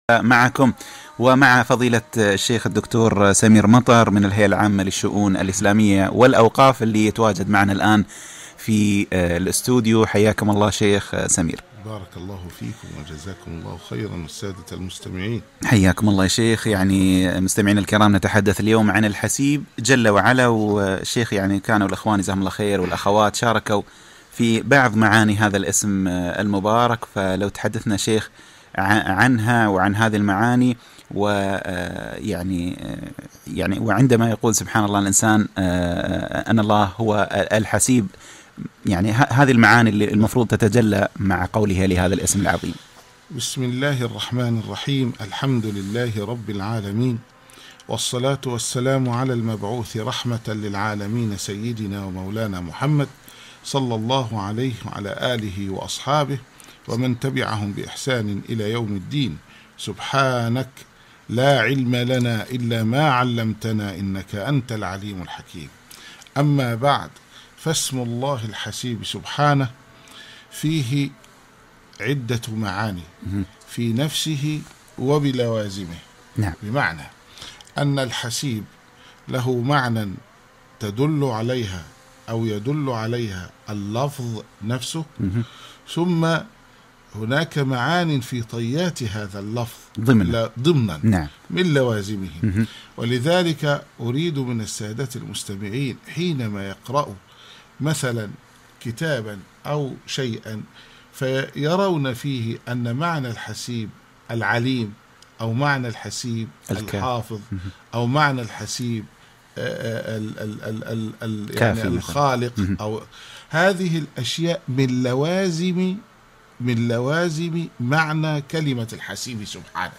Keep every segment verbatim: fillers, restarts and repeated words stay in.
معكم ومع فضيلة الشيخ الدكتور سمير مطر من الهيئة العامة للشؤون الإسلامية والأوقاف اللي يتواجد معنا الآن في الاستوديو. حياكم الله شيخ سمير. بارك الله فيكم وجزاكم الله خيرا السادة المستمعين. حياكم الله يا شيخ. يعني مستمعين الكرام، نتحدث اليوم عن الحسيب جل وعلا، والشيخ يعني كانوا الأخوان جزاهم الله خير والأخوات شاركوا في بعض معاني هذا الاسم المبارك، فلو تحدثنا شيخ عنها وعن هذه المعاني، ويعني يعني وعندما يقول سبحان الله الإنسان أن الله هو الحسيب، يعني هذه المعاني اللي المفروض تتجلى مع قولها لهذا الاسم العظيم. بسم الله الرحمن الرحيم. الحمد لله رب العالمين، والصلاة والسلام على المبعوث رحمة للعالمين سيدنا ومولانا محمد صلى الله عليه وعلى آله وأصحابه ومن تبعهم بإحسان إلى يوم الدين. سبحانك لا علم لنا إلا ما علمتنا إنك أنت العليم الحكيم. أما بعد، فاسم الله الحسيب سبحانه فيه عدة معاني في نفسه وبلوازمه. نعم. بمعنى أن الحسيب له معنى تدل عليها أو يدل عليها اللفظ نفسه، ثم هناك معان في طيات هذا اللفظ ضمنا, ضمنا نعم. من لوازمه. مه. ولذلك أريد من السادة المستمعين حينما يقرأوا مثلا كتابا أو شيئا فيرون فيه أن معنى الحسيب العليم، أو معنى الحسيب الحافظ، أو معنى الحسيب ال ال ال ال ال يعني الخالق، أو هذه الأشياء من لوازم من لوازم معنى كلمة الحسيب سبحانه.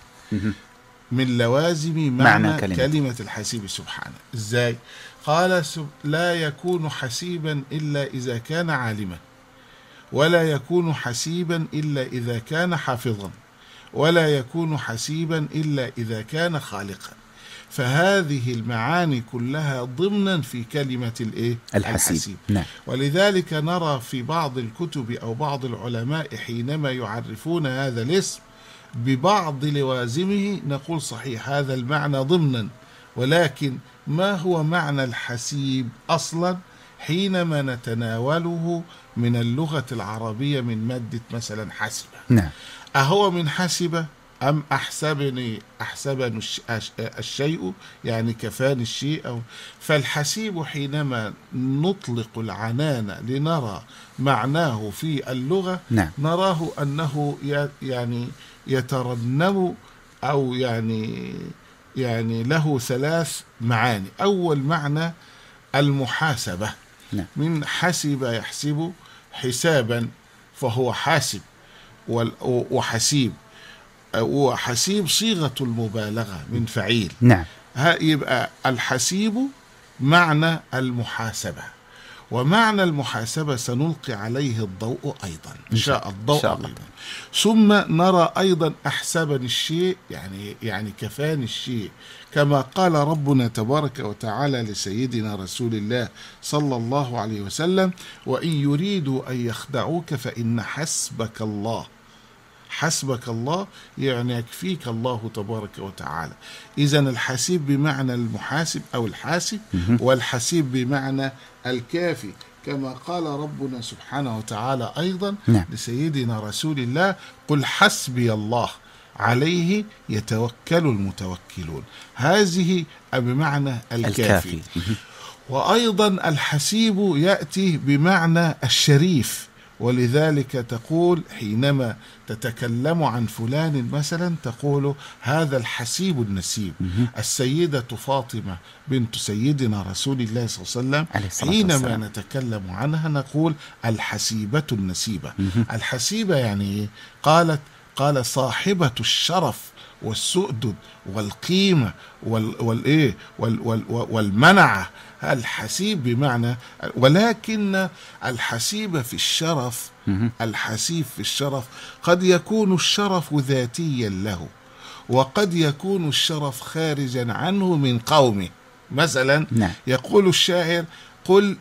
من لوازم معنى, معنى كلمة. كلمة الحسيب سبحانه. إزاي؟ قال لا يكون حسيبا إلا إذا كان عالما، ولا يكون حسيبا إلا إذا كان حافظا، ولا يكون حسيبا إلا إذا كان خالقا. فهذه المعاني كلها ضمنا في كلمة الإيه؟ الحسيب. الحسيب. نعم. ولذلك نرى في بعض الكتب أو بعض العلماء حينما يعرفون هذا الاسم ببعض لوازمه نقول صحيح هذا المعنى ضمنا، ولكن ما هو معنى الحسيب أصلا حينما نتناوله من اللغة العربية من مادة مثلا حسبة؟ نعم. أهو من حسبة أم أحسبني أحسبني الشيء، يعني كفاني الشيء أو فالحسيب حينما نطلق العنان لنرى معناه في اللغة، نعم. نراه أنه يعني يترنم أو يعني يعني له ثلاث معاني. أول معنى المحاسبة. نعم. من حسب يحسب حسابا فهو حاسب وحسيب، وحسيب صيغة المبالغة من فعيل. نعم. يبقى الحسيب معنى المحاسبة، ومعنى المحاسبة سنلقي عليه الضوء أيضا إن شاء الضوء شاء الله. ثم نرى أيضا أحسبني الشيء، يعني يعني كفاني الشيء، كما قال ربنا تبارك وتعالى لسيدنا رسول الله صلى الله عليه وسلم: وإن يريدوا أن يخدعوك فإن حسبك الله. حسبك الله يعني يكفيك الله تبارك وتعالى. إذن الحسيب بمعنى المحاسب أو الحاسب، والحسيب بمعنى الكافي، كما قال ربنا سبحانه وتعالى أيضا نعم. لسيدنا رسول الله: قل حسبي الله عليه يتوكل المتوكلون. هذه بمعنى الكافي. وأيضا الحسيب يأتي بمعنى الشريف، ولذلك تقول حينما تتكلم عن فلان مثلا تقول هذا الحسيب النسيب. السيدة فاطمة بنت سيدنا رسول الله صلى الله عليه وسلم حينما نتكلم عنها نقول الحسيبة النسيبة. الحسيبة يعني قالت قال صاحبة الشرف والسؤدد والقيمة والإيه والمنعة. الحسيب بمعنى، ولكن الحسيب في الشرف الحسيب في الشرف قد يكون الشرف ذاتيا له، وقد يكون الشرف خارجا عنه من قومه. مثلا نعم. يقول الشاعر: قل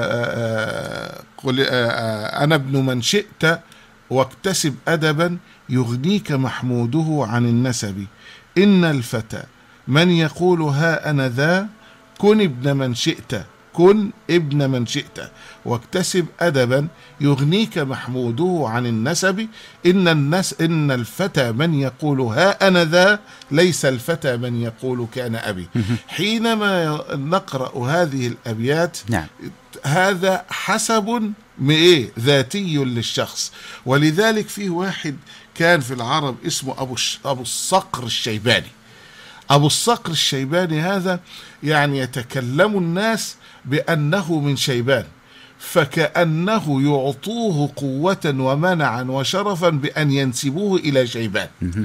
قل أنا ابن من شئت واكتسب أدبا يغنيك محموده عن النسب. إن الفتى من يقول ها أنا ذا، كن ابن من شئت، كن ابن من شئت، واكتسب أدبا يغنيك محموده عن النسب. إن, النس إن الفتى من يقول ها أنا ذا، ليس الفتى من يقول كان أبي. حينما نقرأ هذه الأبيات نعم. هذا حسب إيه ذاتي للشخص. ولذلك فيه واحد كان في العرب اسمه أبو, أبو الصقر الشيباني. أبو الصقر الشيباني هذا يعني يتكلم الناس بأنه من شيبان، فكأنه يعطوه قوة ومنعا وشرفا بأن ينسبوه إلى شيبان.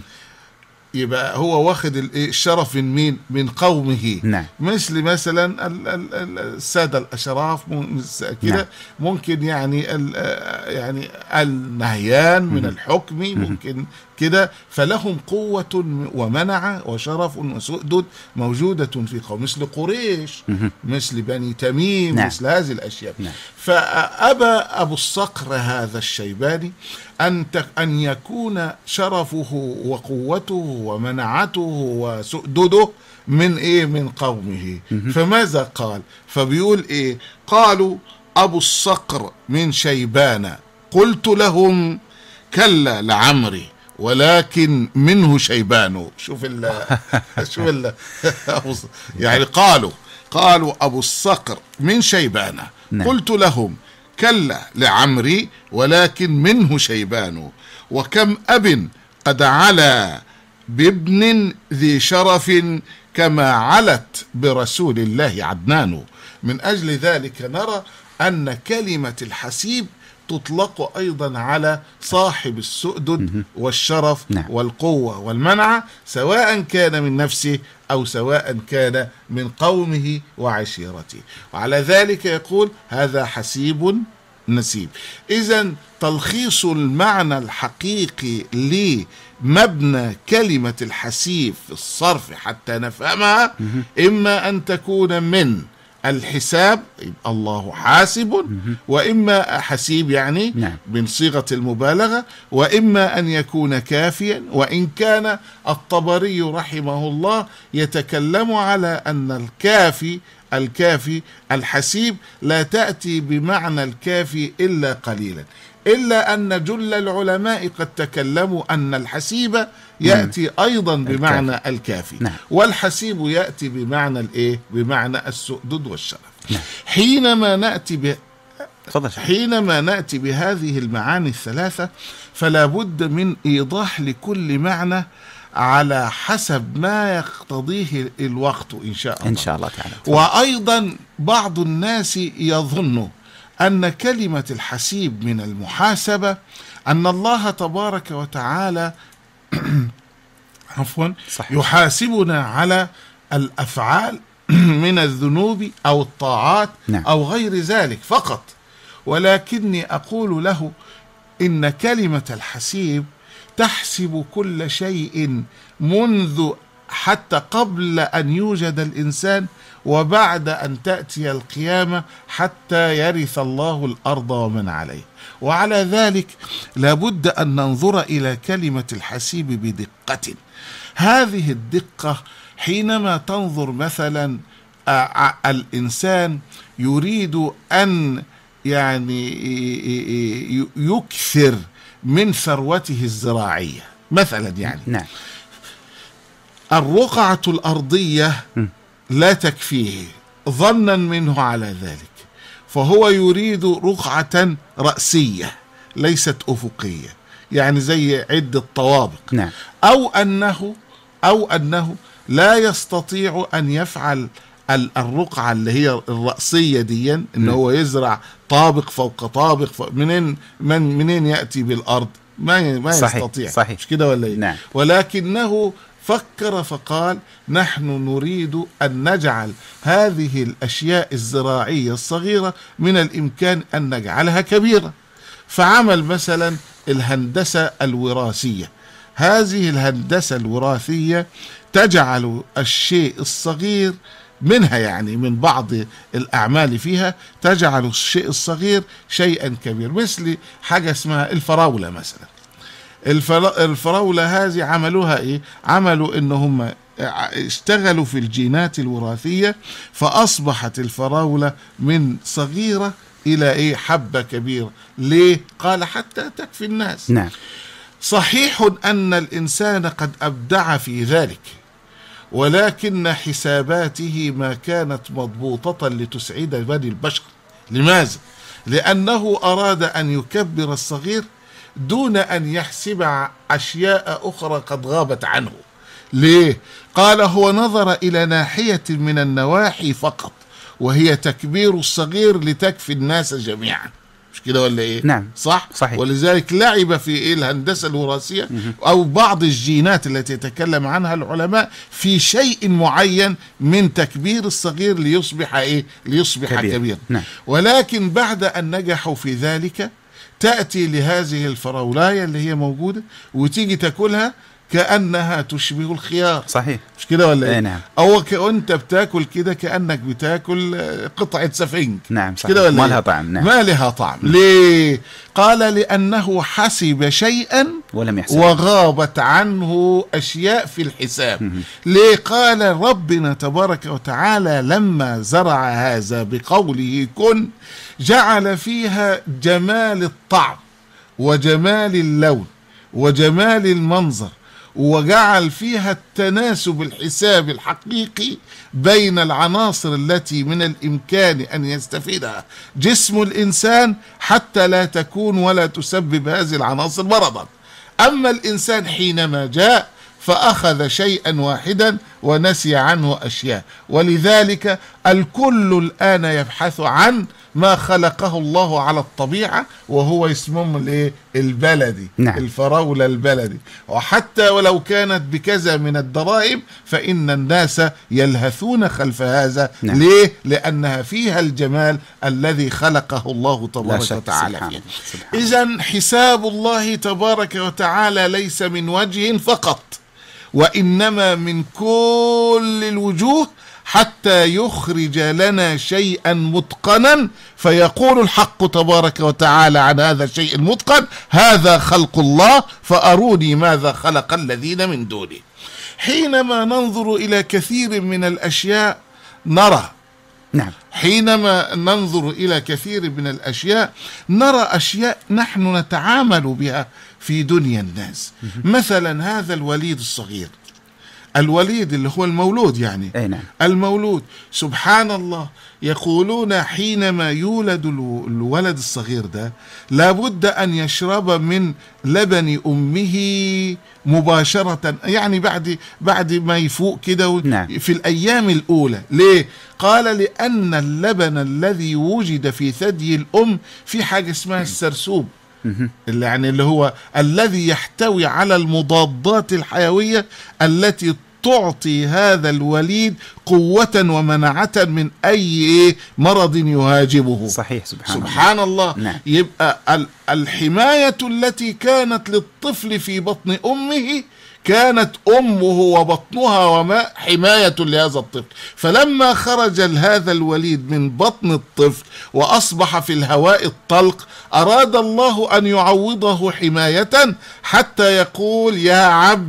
يبقى هو واخد الشرف من مين؟ من قومه. نعم. مثل مثلا السادة الأشراف كده. نعم. ممكن يعني يعني النهيان من الحكم ممكن كده، فلهم قوة ومنع وشرف وسؤدد موجودة في قوم، مثل قريش، مثل بني تميم. نعم. مثل هذه الأشياء. نعم. فأبى أبو الصقر هذا الشيباني أن أن يكون شرفه وقوته ومنعته وسؤدده من إيه؟ من قومه. فماذا قال؟ فبيقول إيه؟ قالوا أبو الصقر من شيبان، قلت لهم كلا لعمري ولكن منه شيبان. شوف ال شوف ال يعني قالوا قالوا أبو الصقر من شيبان. نعم. قلت لهم كلا لعمري ولكن منه شيبان، وكم أب قد علا بابن ذي شرف كما علت برسول الله عدنان. من أجل ذلك نرى أن كلمة الحسيب تطلق أيضا على صاحب السؤدد والشرف. نعم. والقوة والمنع، سواء كان من نفسه أو سواء كان من قومه وعشيرته. وعلى ذلك يقول هذا حسيب نسيب. إذن تلخيص المعنى الحقيقي لمبنى كلمة الحسيب في الصرف حتى نفهمها، إما أن تكون من الحساب الله حاسب، وإما حسيب يعني نعم. من صيغة المبالغة، وإما أن يكون كافيا. وإن كان الطبري رحمه الله يتكلم على أن الكافي الكافي الحسيب لا تأتي بمعنى الكافي إلا قليلا، إلا أن جل العلماء قد تكلموا أن الحسيب يأتي أيضا بمعنى الكافي, الكافي. نعم. والحسيب يأتي بمعنى الإيه؟ بمعنى السؤدد والشرف. نعم. حينما نأتي ب... حينما نأتي بهذه المعاني الثلاثة فلا بد من إيضاح لكل معنى على حسب ما يقتضيه الوقت إن شاء الله. إن شاء الله تعالى. وأيضا بعض الناس يظن أن كلمة الحسيب من المحاسبة أن الله تبارك وتعالى عفوا يحاسبنا على الأفعال من الذنوب أو الطاعات. نعم. أو غير ذلك فقط. ولكني أقول له إن كلمة الحسيب تحسب كل شيء منذ حتى قبل أن يوجد الإنسان، وبعد أن تأتي القيامة حتى يرث الله الأرض ومن عليه. وعلى ذلك لابد أن ننظر إلى كلمة الحسيب بدقة. هذه الدقة حينما تنظر مثلا الإنسان يريد أن يعني يكثر من ثروته الزراعية مثلا، يعني نعم. الرقعة الأرضية لا تكفيه ظنا منه على ذلك، فهو يريد رقعة رأسية ليست أفقية، يعني زي عدة طوابق. نعم. أو أنه أو أنه لا يستطيع أن يفعل الرقعة اللي هي الرأسية دي، إن هو يزرع طابق فوق طابق فوق. منين من منين يأتي بالأرض؟ ما ما صحيح. يستطيع. صحيح. مش كده ولا إيه؟ نعم. ولكنه فكر فقال نحن نريد أن نجعل هذه الأشياء الزراعية الصغيرة من الإمكان أن نجعلها كبيرة، فعمل مثلا الهندسة الوراثية. هذه الهندسة الوراثية تجعل الشيء الصغير منها، يعني من بعض الأعمال فيها تجعل الشيء الصغير شيئا كبير، مثل حاجة اسمها الفراولة مثلا. الفراولة هذه عملوها إيه؟ عملوا إن هم اشتغلوا في الجينات الوراثية، فأصبحت الفراولة من صغيرة إلى إيه؟ حبة كبيرة. ليه؟ قال حتى تكفي الناس. نعم. صحيح أن الإنسان قد أبدع في ذلك، ولكن حساباته ما كانت مضبوطة لتسعد بني البشر. لماذا؟ لأنه أراد أن يكبر الصغير دون أن يحسب أشياء أخرى قد غابت عنه. ليه؟ قال هو نظر إلى ناحية من النواحي فقط، وهي تكبير الصغير لتكفي الناس جميعا. مش كده ولا ايه؟ نعم. صح؟ صحيح. ولذلك لعب في إيه؟ الهندسة الوراثية او بعض الجينات التي يتكلم عنها العلماء في شيء معين من تكبير الصغير ليصبح ايه؟ ليصبح كبير, كبير. نعم. ولكن بعد ان نجحوا في ذلك تأتي لهذه الفراولاية اللي هي موجودة وتيجي تاكلها كأنها تشبه الخيار. صحيح. مش كده ولا ايه؟ نعم. او كأنت بتاكل كده كأنك بتاكل قطعة سفنج. نعم. مش كده ولا ما إيه؟ لها طعم. نعم. ما لها طعم. ليه؟ قال لأنه حسب شيئا ولم يحسب، وغابت عنه أشياء في الحساب. ليه؟ قال ربنا تبارك وتعالى لما زرع هذا بقوله كن جعل فيها جمال الطعم وجمال اللون وجمال المنظر، وجعل فيها التناسب الحساب الحقيقي بين العناصر التي من الإمكان أن يستفيدها جسم الإنسان حتى لا تكون ولا تسبب هذه العناصر مرضا. أما الإنسان حينما جاء فأخذ شيئا واحدا ونسي عنه أشياء، ولذلك الكل الآن يبحث عن ما خلقه الله على الطبيعة، وهو اسمه الايه؟ البلدي. نعم. الفراولة البلدي. وحتى ولو كانت بكذا من الدراهم فإن الناس يلهثون خلف هذا. نعم. ليه؟ لأنها فيها الجمال الذي خلقه الله تبارك وتعالى فيه. إذن حساب الله تبارك وتعالى ليس من وجه فقط، وإنما من كل الوجوه، حتى يخرج لنا شيئا متقنا، فيقول الحق تبارك وتعالى عن هذا الشيء المتقن هذا خلق الله فأروني ماذا خلق الذين من دونه. حينما ننظر إلى كثير من الأشياء نرى نعم. حينما ننظر إلى كثير من الأشياء نرى أشياء نحن نتعامل بها في دنيا الناس. مثلا هذا الوليد الصغير، الوليد اللي هو المولود يعني. أي نعم. المولود سبحان الله، يقولون حينما يولد الولد الصغير ده لابد أن يشرب من لبن أمه مباشرة، يعني بعد بعد ما يفوق كده. نعم. في الأيام الأولى. ليه؟ قال لأن اللبن الذي وجد في ثدي الأم في حاجة اسمها السرسوب، اللي يعني اللي هو الذي يحتوي على المضادات الحيوية التي تعطي هذا الوليد قوة ومناعة من أي مرض يهاجمه. صحيح. سبحان, سبحان الله. الله. نعم. يبقى الحماية التي كانت للطفل في بطن أمه كانت أمه وبطنها وما حماية لهذا الطفل. فلما خرج هذا الوليد من بطن الطفل وأصبح في الهواء الطلق أراد الله أن يعوضه حماية، حتى يقول يا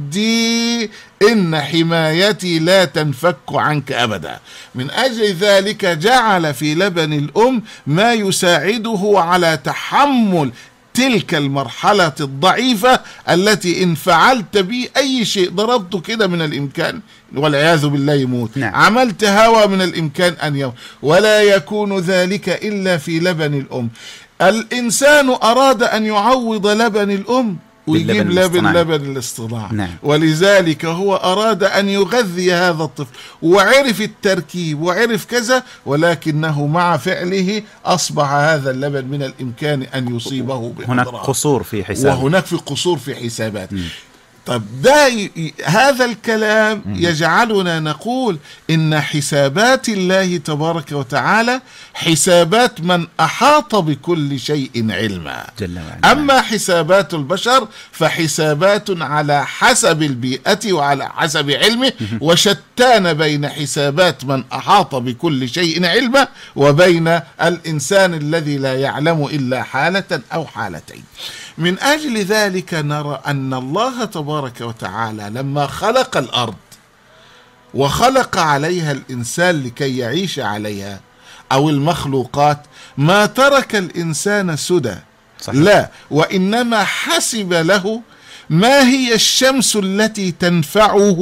عبدي إن حمايتي لا تنفك عنك أبدا. من أجل ذلك جعل في لبن الأم ما يساعده على تحمل تلك المرحلة الضعيفة التي إن فعلت به أي شيء، ضربته كده من الإمكان والعياذ بالله يموت. نعم. عملت هوى من الإمكان أن يموت، ولا يكون ذلك إلا في لبن الأم. الإنسان أراد أن يعوض لبن الأم ويجيب لبن لبن الاصطناع. نعم. ولذلك هو أراد أن يغذي هذا الطفل وعرف التركيب وعرف كذا، ولكنه مع فعله أصبح هذا اللبن من الإمكان أن يصيبه بأضرار. هناك قصور في حسابات، وهناك في قصور في حسابات. م. طب ده ي... هذا الكلام يجعلنا نقول إن حسابات الله تبارك وتعالى حسابات من أحاط بكل شيء علما. جل وعلا. أما حسابات البشر فحسابات على حسب البيئة وعلى حسب علمه، وشتان بين حسابات من أحاط بكل شيء علما وبين الإنسان الذي لا يعلم إلا حالة أو حالتين. من أجل ذلك نرى أن الله تبارك وتعالى لما خلق الأرض وخلق عليها الإنسان لكي يعيش عليها أو المخلوقات ما ترك الإنسان سدى، لا، وإنما حسب له ما هي الشمس التي تنفعه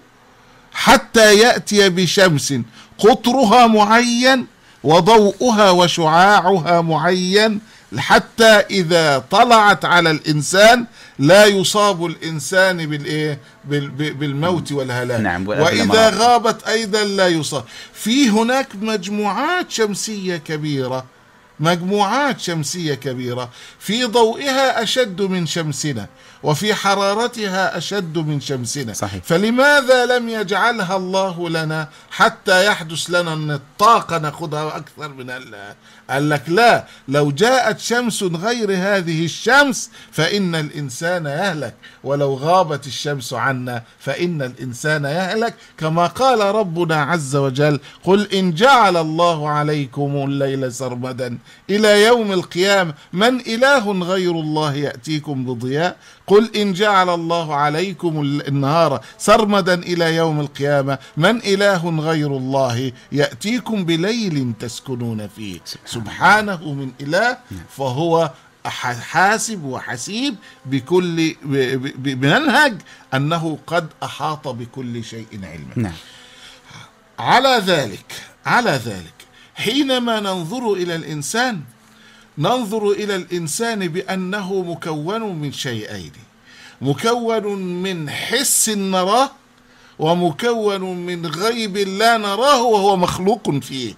حتى يأتي بشمس قطرها معين وضوءها وشعاعها معين، حتى إذا طلعت على الإنسان لا يصاب الإنسان بالإيه؟ بالموت والهلاك. نعم. وإذا غابت أيضا لا يصاب. في هناك مجموعات شمسية كبيرة، مجموعات شمسية كبيرة في ضوئها أشد من شمسنا وفي حرارتها أشد من شمسنا. صحيح. فلماذا لم يجعلها الله لنا حتى يحدث لنا أن الطاقة نأخذها أكثر من الله؟ قال لك لا، لو جاءت شمس غير هذه الشمس فإن الإنسان يهلك، ولو غابت الشمس عنا فإن الإنسان يهلك، كما قال ربنا عز وجل: قل إن جعل الله عليكم الليل سرمدا إلى يوم القيامة من إله غير الله يأتيكم بضياء. قل إن جعل الله عليكم النهار سرمدا إلى يوم القيامة من إله غير الله يأتيكم بليل تسكنون فيه. سبحانه من إله، فهو حاسب وحسيب بكل بمنهج أنه قد أحاط بكل شيء علما. نعم. على ذلك على ذلك حينما ننظر إلى الإنسان ننظر إلى الإنسان بأنه مكون من شيئين: مكون من حس نراه، ومكون من غيب لا نراه وهو مخلوق فيه.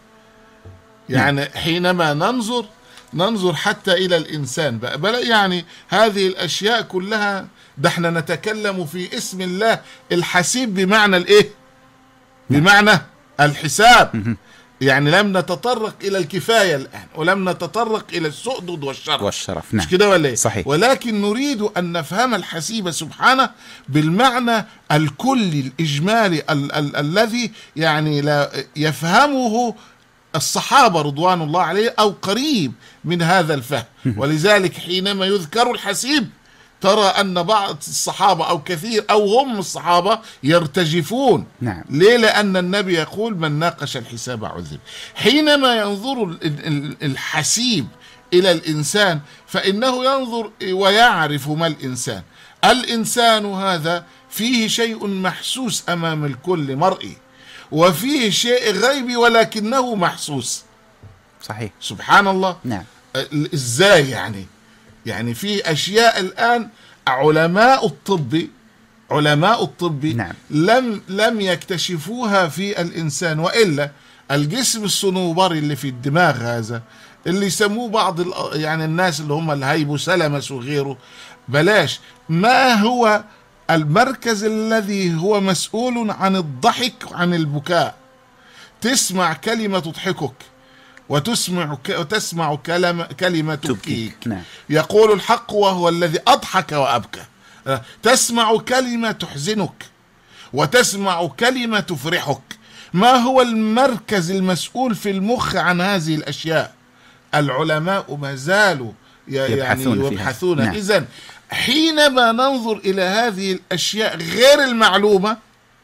يعني حينما ننظر ننظر حتى إلى الإنسان بقى بل يعني هذه الأشياء كلها، ده احنا نتكلم في اسم الله الحسيب بمعنى الإيه؟ بمعنى الحساب. يعني لم نتطرق إلى الكفاية الآن، ولم نتطرق إلى السؤدد والشرف والشرف. نعم. مش كده ولا إيه؟ صحيح. ولكن نريد أن نفهم الحسيب سبحانه بالمعنى الكلي الإجمالي ال- ال- الذي يعني لا يفهمه الصحابة رضوان الله عليه أو قريب من هذا الفهم. ولذلك حينما يذكر الحسيب ترى أن بعض الصحابة أو كثير أو هم الصحابة يرتجفون. نعم. ليه؟ لأن النبي يقول: من ناقش الحساب عذب. حينما ينظر الحسيب إلى الإنسان فإنه ينظر ويعرف ما الإنسان. الإنسان هذا فيه شيء محسوس أمام الكل مرئي، وفيه شيء غيبي ولكنه محسوس. صحيح. سبحان الله. نعم. إزاي يعني؟ يعني في أشياء الآن علماء الطب علماء الطب نعم. لم لم يكتشفوها في الإنسان، وإلا الجسم الصنوبري اللي في الدماغ هذا اللي يسموه بعض يعني الناس اللي هم الهيبوثالاموس وغيره، بلاش، ما هو المركز الذي هو مسؤول عن الضحك عن البكاء؟ تسمع كلمة تضحكك وتسمع وتسمع كلمة كلمة تبكيك. نعم. يقول الحق وهو الذي أضحك وأبكى. تسمع كلمة تحزنك وتسمع كلمة تفرحك. ما هو المركز المسؤول في المخ عن هذه الأشياء؟ العلماء ما زالوا يعني يبحثون. نعم. إذن حينما ننظر إلى هذه الأشياء غير المعلومة،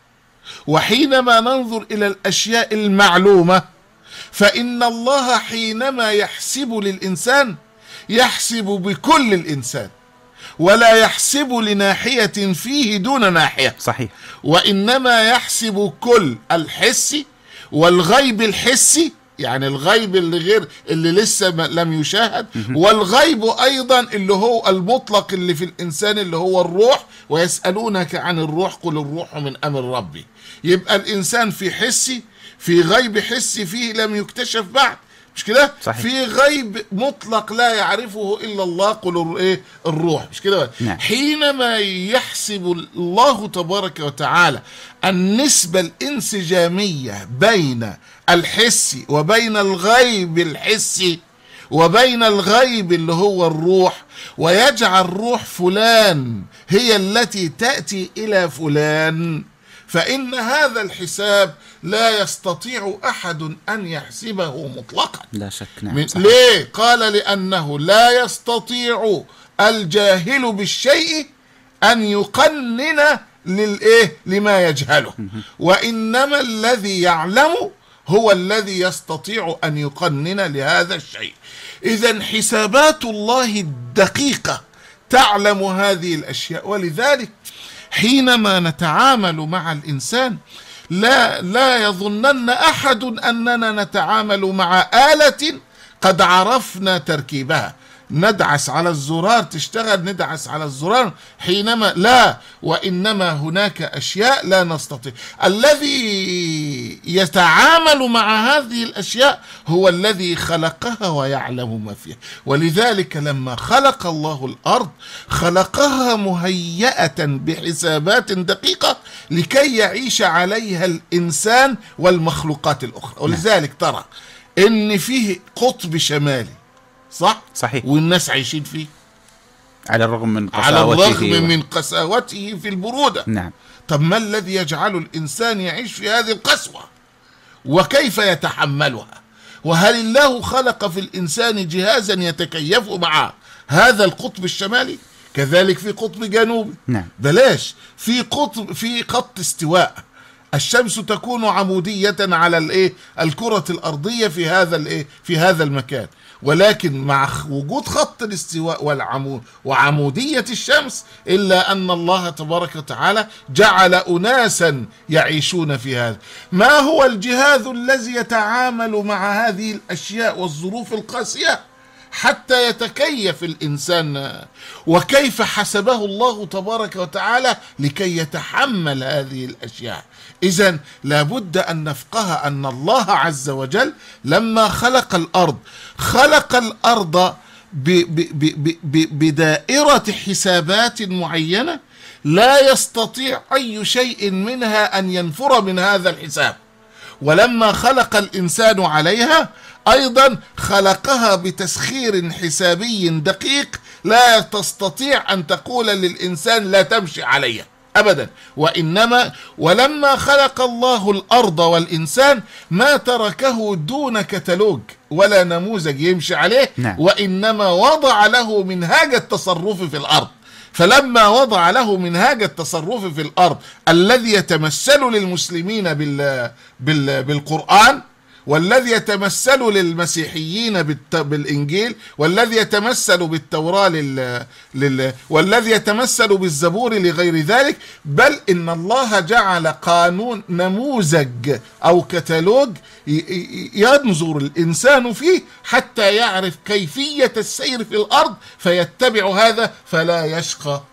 وحينما ننظر إلى الأشياء المعلومة، فإن الله حينما يحسب للإنسان يحسب بكل الإنسان، ولا يحسب لناحية فيه دون ناحية. صحيح. وإنما يحسب كل الحسي والغيب الحسي، يعني الغيب اللي غير اللي لسه لم يشاهد، والغيب أيضا اللي هو المطلق اللي في الإنسان اللي هو الروح. ويسألونك عن الروح قل الروح من أمر ربي. يبقى الإنسان في حسي، في غيب حسي فيه لم يكتشف بعد، مش كده؟ في غيب مطلق لا يعرفه إلا الله قل إيه الروح، مش كده؟ نعم. حينما يحسب الله تبارك وتعالى النسبة الانسجامية بين الحسي وبين الغيب الحسي وبين الغيب اللي هو الروح، ويجعل روح فلان هي التي تأتي إلى فلان، فإن هذا الحساب لا يستطيع أحد أن يحسبه مطلقا. لا شك. نعم. ليه؟ قال لأنه لا يستطيع الجاهل بالشيء أن يقنن للإيه لما يجهله، وإنما الذي يعلم هو الذي يستطيع أن يقنن لهذا الشيء. إذن حسابات الله الدقيقة تعلم هذه الأشياء، ولذلك حينما نتعامل مع الإنسان لا لا يظنن أحد أننا نتعامل مع آلة قد عرفنا تركيبها، ندعس على الزرار تشتغل، ندعس على الزرار حينما لا، وإنما هناك أشياء لا نستطيع. الذي يتعامل مع هذه الأشياء هو الذي خلقها ويعلم ما فيها. ولذلك لما خلق الله الأرض خلقها مهيئة بحسابات دقيقة لكي يعيش عليها الإنسان والمخلوقات الأخرى. ولذلك ترى إن فيه قطب شمالي، صح؟ صحيح. والناس عايشين فيه على الرغم من قساوته، على الرغم من قساوته في البرودة. نعم. طب ما الذي يجعل الإنسان يعيش في هذه القسوة؟ وكيف يتحملها؟ وهل الله خلق في الإنسان جهازا يتكيف مع هذا القطب الشمالي؟ كذلك في قطب جنوبي. نعم. بلاش في قطب في خط استواء، الشمس تكون عمودية على الايه الكرة الأرضية في هذا الايه في هذا المكان، ولكن مع وجود خط الاستواء والعمود وعمودية الشمس إلا أن الله تبارك وتعالى جعل أناسا يعيشون في هذا. ما هو الجهاز الذي يتعامل مع هذه الأشياء والظروف القاسية حتى يتكيف الإنسان؟ وكيف حسبه الله تبارك وتعالى لكي يتحمل هذه الأشياء؟ إذن لابد أن نفقه أن الله عز وجل لما خلق الأرض خلق الأرض بدائرة حسابات معينة لا يستطيع أي شيء منها أن ينفر من هذا الحساب. ولما خلق الإنسان عليها أيضا خلقها بتسخير حسابي دقيق لا تستطيع أن تقول للإنسان لا تمشي عليها أبدا. وإنما ولما خلق الله الأرض والإنسان ما تركه دون كتالوج ولا نموذج يمشي عليه. نعم. وإنما وضع له منهاج التصرف في الأرض. فلما وضع له منهاج التصرف في الأرض الذي يتمثل للمسلمين بال بال بالقرآن، والذي يتمثل للمسيحيين بالإنجيل، والذي يتمثل بالتوراة لل... لل... والذي يتمثل بالزبور لغير ذلك، بل إن الله جعل قانون نموذج أو كتالوج ينظر الإنسان فيه حتى يعرف كيفية السير في الأرض فيتبع هذا فلا يشقى.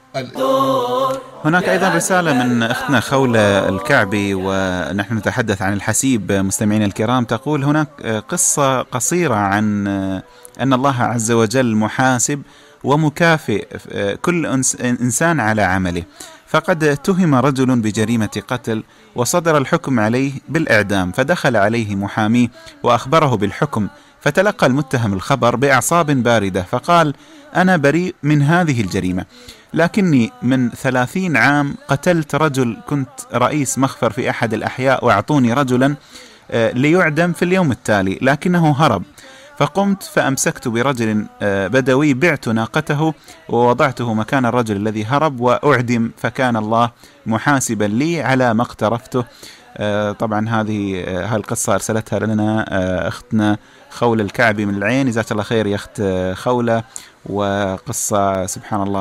هناك أيضا رسالة من أختنا خولة الكعبي ونحن نتحدث عن الحسيب مستمعين الكرام، تقول هناك قصة قصيرة عن أن الله عز وجل محاسب ومكافئ كل إنسان على عمله، فقد اتهم رجل بجريمة قتل وصدر الحكم عليه بالإعدام، فدخل عليه محاميه وأخبره بالحكم، فتلقى المتهم الخبر بأعصاب باردة فقال أنا بريء من هذه الجريمة، لكني من ثلاثين عام قتلت رجل، كنت رئيس مخفر في أحد الأحياء وأعطوني رجلا ليعدم في اليوم التالي لكنه هرب، فقمت فأمسكت برجل بدوي بعت ناقته ووضعته مكان الرجل الذي هرب وأعدم، فكان الله محاسبا لي على ما اقترفته. طبعا هذه هالقصة أرسلتها لنا أختنا خولة الكعبي من العين، جزاك الله خير يا أخت خولة، وقصة سبحان الله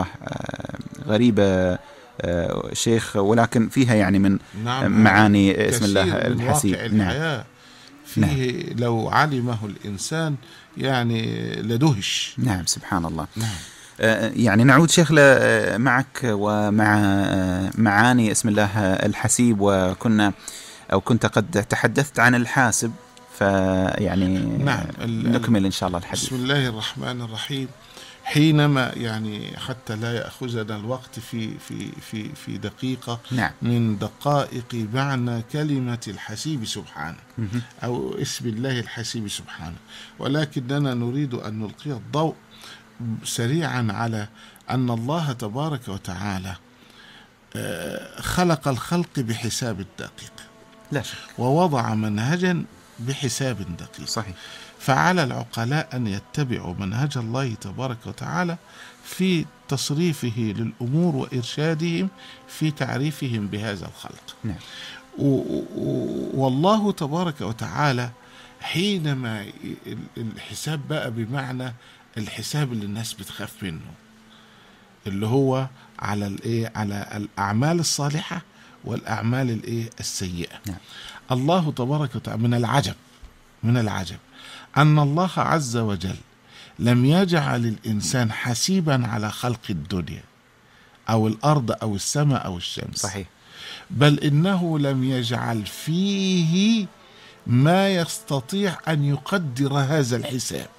غريبة شيخ، ولكن فيها يعني من نعم معاني اسم الله الحسيب. نعم. فيه نعم. لو علمه الإنسان يعني لدهش. نعم سبحان الله. نعم. يعني نعود شيخ معك ومع معاني اسم الله الحسيب، وكنا أو كنت قد تحدثت عن الحاسب، فيعني نعم نكمل إن شاء الله الحديث. بسم الله الرحمن الرحيم. حينما يعني حتى لا يأخذنا الوقت في في في في دقيقة نعم. من دقائق معنى كلمة الحسيب سبحانه أو اسم الله الحسيب سبحانه، ولكننا نريد أن نلقي الضوء سريعا على أن الله تبارك وتعالى خلق الخلق بحساب دقيق، لا شك، ووضع منهجا بحساب دقيق. صحيح. فعلى العقلاء أن يتبعوا منهج الله تبارك وتعالى في تصريفه للأمور وإرشادهم في تعريفهم بهذا الخلق. نعم. والله تبارك وتعالى حينما الحساب بقى بمعنى الحساب اللي الناس بتخاف منه، اللي هو على الايه على الأعمال الصالحة والأعمال الايه السيئة. نعم. الله تبارك وتعالى من العجب من العجب أن الله عز وجل لم يجعل الإنسان حسيبا على خلق الدنيا أو الأرض أو السماء أو الشمس. صحيح. بل إنه لم يجعل فيه ما يستطيع أن يقدر هذا الحساب.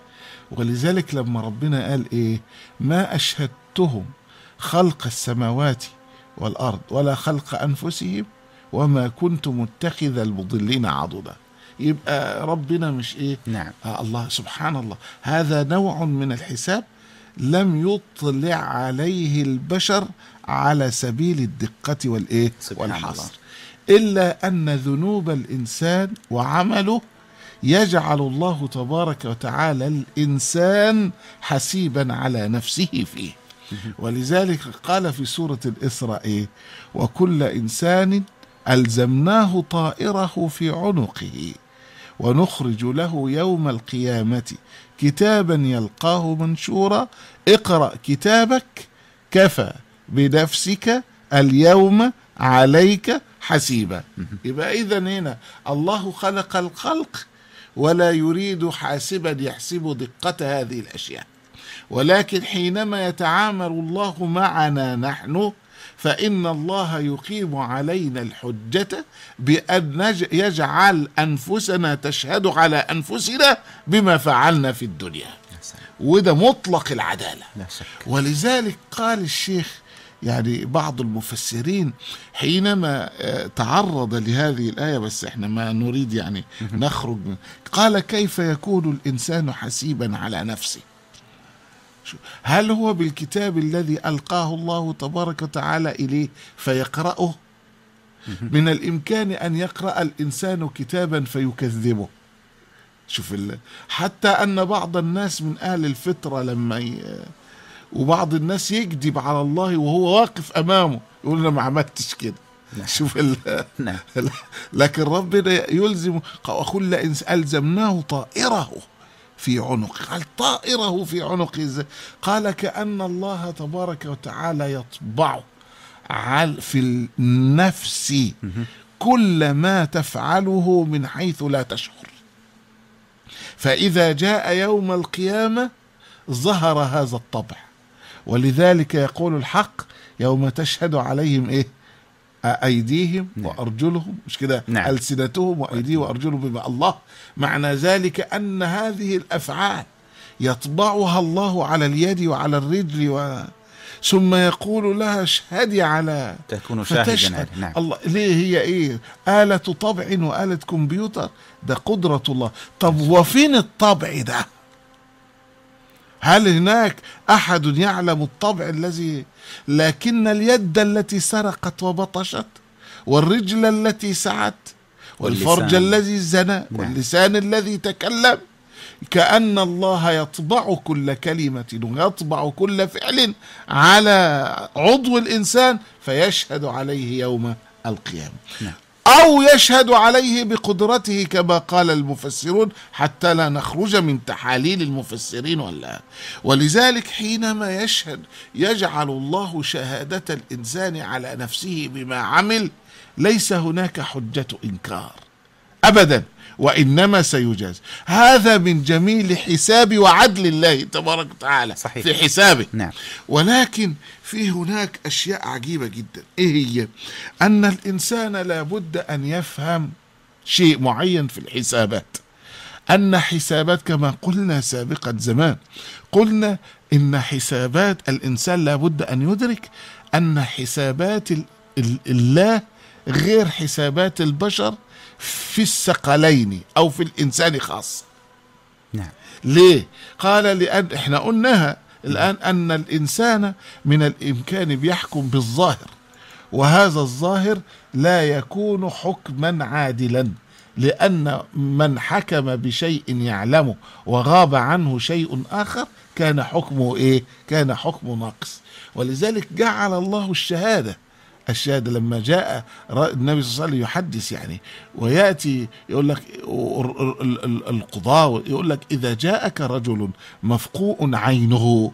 ولذلك لما ربنا قال إيه ما أشهدتهم خلق السماوات والأرض ولا خلق أنفسهم وما كنت متخذ المضلين عضدا، يبقى ربنا مش إيه نعم. آه الله سبحان الله، هذا نوع من الحساب لم يطلع عليه البشر على سبيل الدقة والإيه والحصر، إلا أن ذنوب الإنسان وعمله يجعل الله تبارك وتعالى الإنسان حسيبا على نفسه فيه. ولذلك قال في سورة الإسراء إيه وكل إنسان ألزمناه طائره في عنقه ونخرج له يوم القيامة كتابا يلقاه منشورا اقرأ كتابك كفى بنفسك اليوم عليك حسيبا. يبقى إذن هنا الله خلق الخلق ولا يريد حاسبا يحسب دقة هذه الأشياء، ولكن حينما يتعامل الله معنا نحن فإن الله يقيم علينا الحجة بأن يجعل أنفسنا تشهد على أنفسنا بما فعلنا في الدنيا، وده مطلق العدالة. ولذلك قال الشيخ يعني بعض المفسرين حينما تعرض لهذه الآية، بس احنا ما نريد يعني نخرج من، قال كيف يكون الإنسان حسيبا على نفسه؟ هل هو بالكتاب الذي ألقاه الله تبارك وتعالى إليه فيقرأه؟ من الإمكان أن يقرأ الإنسان كتابا فيكذبه. شوف حتى أن بعض الناس من أهل الفطرة لما ي... وبعض الناس يكذب على الله وهو واقف أمامه يقول أنا ما عملتش كده. شوف ال... لكن ربنا يلزم وكل إنسان ألزمناه طائره في عنقه. قال طائره في عنقه، قال كأن الله تبارك وتعالى يطبع في النفس كل ما تفعله من حيث لا تشعر، فإذا جاء يوم القيامة ظهر هذا الطبع. ولذلك يقول الحق يوم تشهد عليهم إيه أيديهم نعم. وأرجلهم، مش كده نعم. ألسنتهم وأيديهم وأرجلهم بما الله، معنى ذلك أن هذه الأفعال يطبعها الله على اليد وعلى الرجل و... ثم يقول لها اشهدي على تكون شاهدا. نعم. الله ليه هي إيه آلة طبع وآلة كمبيوتر، ده قدرة الله. طب وفين الطبع ده؟ هل هناك أحد يعلم الطبع الذي؟ لكن اليد التي سرقت وبطشت والرجل التي سعت والفرج الذي زنى واللسان الذي تكلم، كأن الله يطبع كل كلمة ويطبع كل فعل على عضو الإنسان فيشهد عليه يوم القيامة. نعم. أو يشهد عليه بقدرته كما قال المفسرون، حتى لا نخرج من تحاليل المفسرين ولا. ولذلك حينما يشهد يجعل الله شهادة الإنسان على نفسه بما عمل، ليس هناك حجة إنكار أبدا، وإنما سيجاز. هذا من جميل حساب وعدل الله تبارك وتعالى صحيح. في حسابه. نعم. ولكن في هناك أشياء عجيبة جدا. إيه هي؟ أن الإنسان لابد أن يفهم شيء معين في الحسابات، أن حسابات كما قلنا سابقا زمان، قلنا إن حسابات الإنسان لابد أن يدرك أن حسابات الله غير حسابات البشر في الثقلين أو في الإنسان خاصة. نعم. ليه؟ قال لأن إحنا قلناها الآن أن الإنسان من الإمكان بيحكم بالظاهر، وهذا الظاهر لا يكون حكما عادلا، لأن من حكم بشيء يعلمه وغاب عنه شيء آخر كان حكمه إيه؟ كان حكمه ناقص. ولذلك جعل الله الشهادة الشهادة لما جاء النبي صلى الله عليه وسلم يحدث يعني ويأتي يقول لك القضاء يقول لك إذا جاءك رجل مفقوء عينه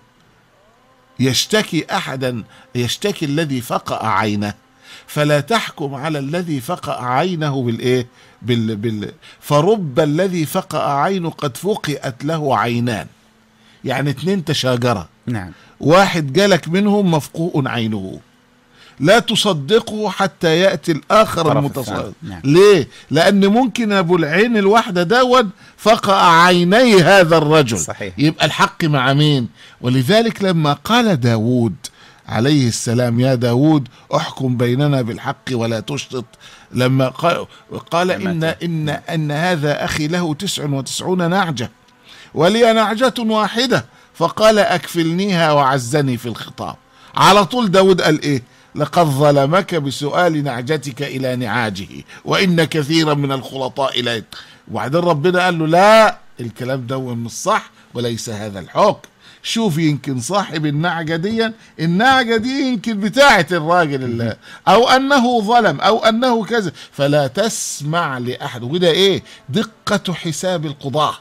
يشتكي أحدا يشتكي الذي فقأ عينه فلا تحكم على الذي فقأ عينه بالإيه بال بال فرب الذي فقأ عينه قد فقئت له عينان، يعني اتنين تشاجرة، نعم، واحد جالك منهم مفقوء عينه لا تصدقه حتى يأتي الآخر المتصدق. نعم. ليه؟ لأن ممكن أبو العين الواحدة دون فقأ عيني هذا الرجل. صحيح. يبقى الحق مع مين؟ ولذلك لما قال داود عليه السلام يا داود احكم بيننا بالحق ولا تشطط، لما قال, قال إن, إن, إن هذا أخي له تسع وتسعون نعجة ولي نعجة واحدة فقال أكفلنيها وعزني في الخطاب. على طول داود قال إيه؟ لقد ظلمك بسؤال نعجتك إلى نعاجه وإن كثيرا من الخلطاء إليك. وبعدين ربنا قال له لا، الكلام ده مش صح وليس هذا الحكم. شوف يمكن صاحب النعجة دي النعجة دي يمكن بتاعة الراجل الله أو أنه ظلم أو أنه كذا، فلا تسمع لأحد. وده إيه؟ دقة حساب القضاة.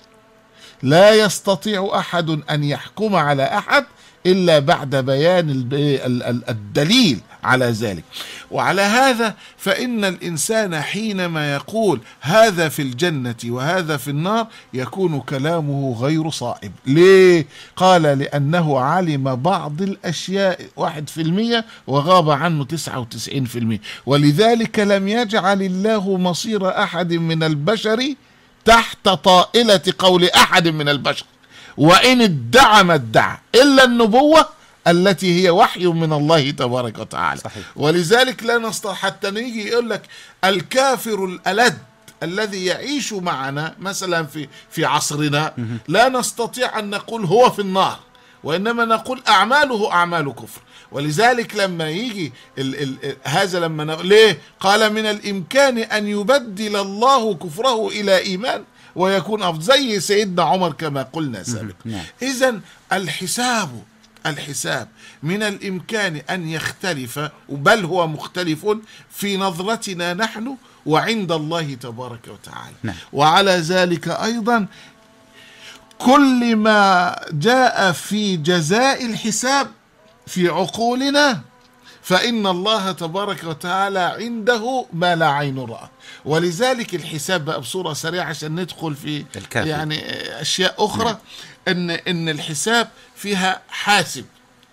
لا يستطيع أحد أن يحكم على أحد إلا بعد بيان الدليل على ذلك. وعلى هذا فإن الإنسان حينما يقول هذا في الجنة وهذا في النار يكون كلامه غير صائب. ليه؟ قال لأنه علم بعض الأشياء واحد في المية وغاب عنه تسعة وتسعين في المية، ولذلك لم يجعل الله مصير أحد من البشر تحت طائلة قول أحد من البشر، وإن ادعى ما ادعى إلا النبوة التي هي وحي من الله تبارك وتعالى. صحيح. ولذلك لا نستطيع حتى نيجي يقول لك الكافر الألد الذي يعيش معنا مثلا في في عصرنا لا نستطيع أن نقول هو في النار، وإنما نقول أعماله أعمال كفر. ولذلك لما يجي ال ال هذا لما نقول ليه قال من الإمكان أن يبدل الله كفره إلى إيمان ويكون أفضل زي سيدنا عمر كما قلنا سابقا. إذن الحساب الحساب من الإمكان أن يختلف، بل هو مختلف في نظرتنا نحن وعند الله تبارك وتعالى. نعم. وعلى ذلك أيضا كل ما جاء في جزاء الحساب في عقولنا فإن الله تبارك وتعالى عنده ما لا عين رأى. ولذلك الحساب بقى بصورة سريعة عشان ندخل في الكافي. يعني أشياء أخرى. نعم. إن إن الحساب فيها حاسب،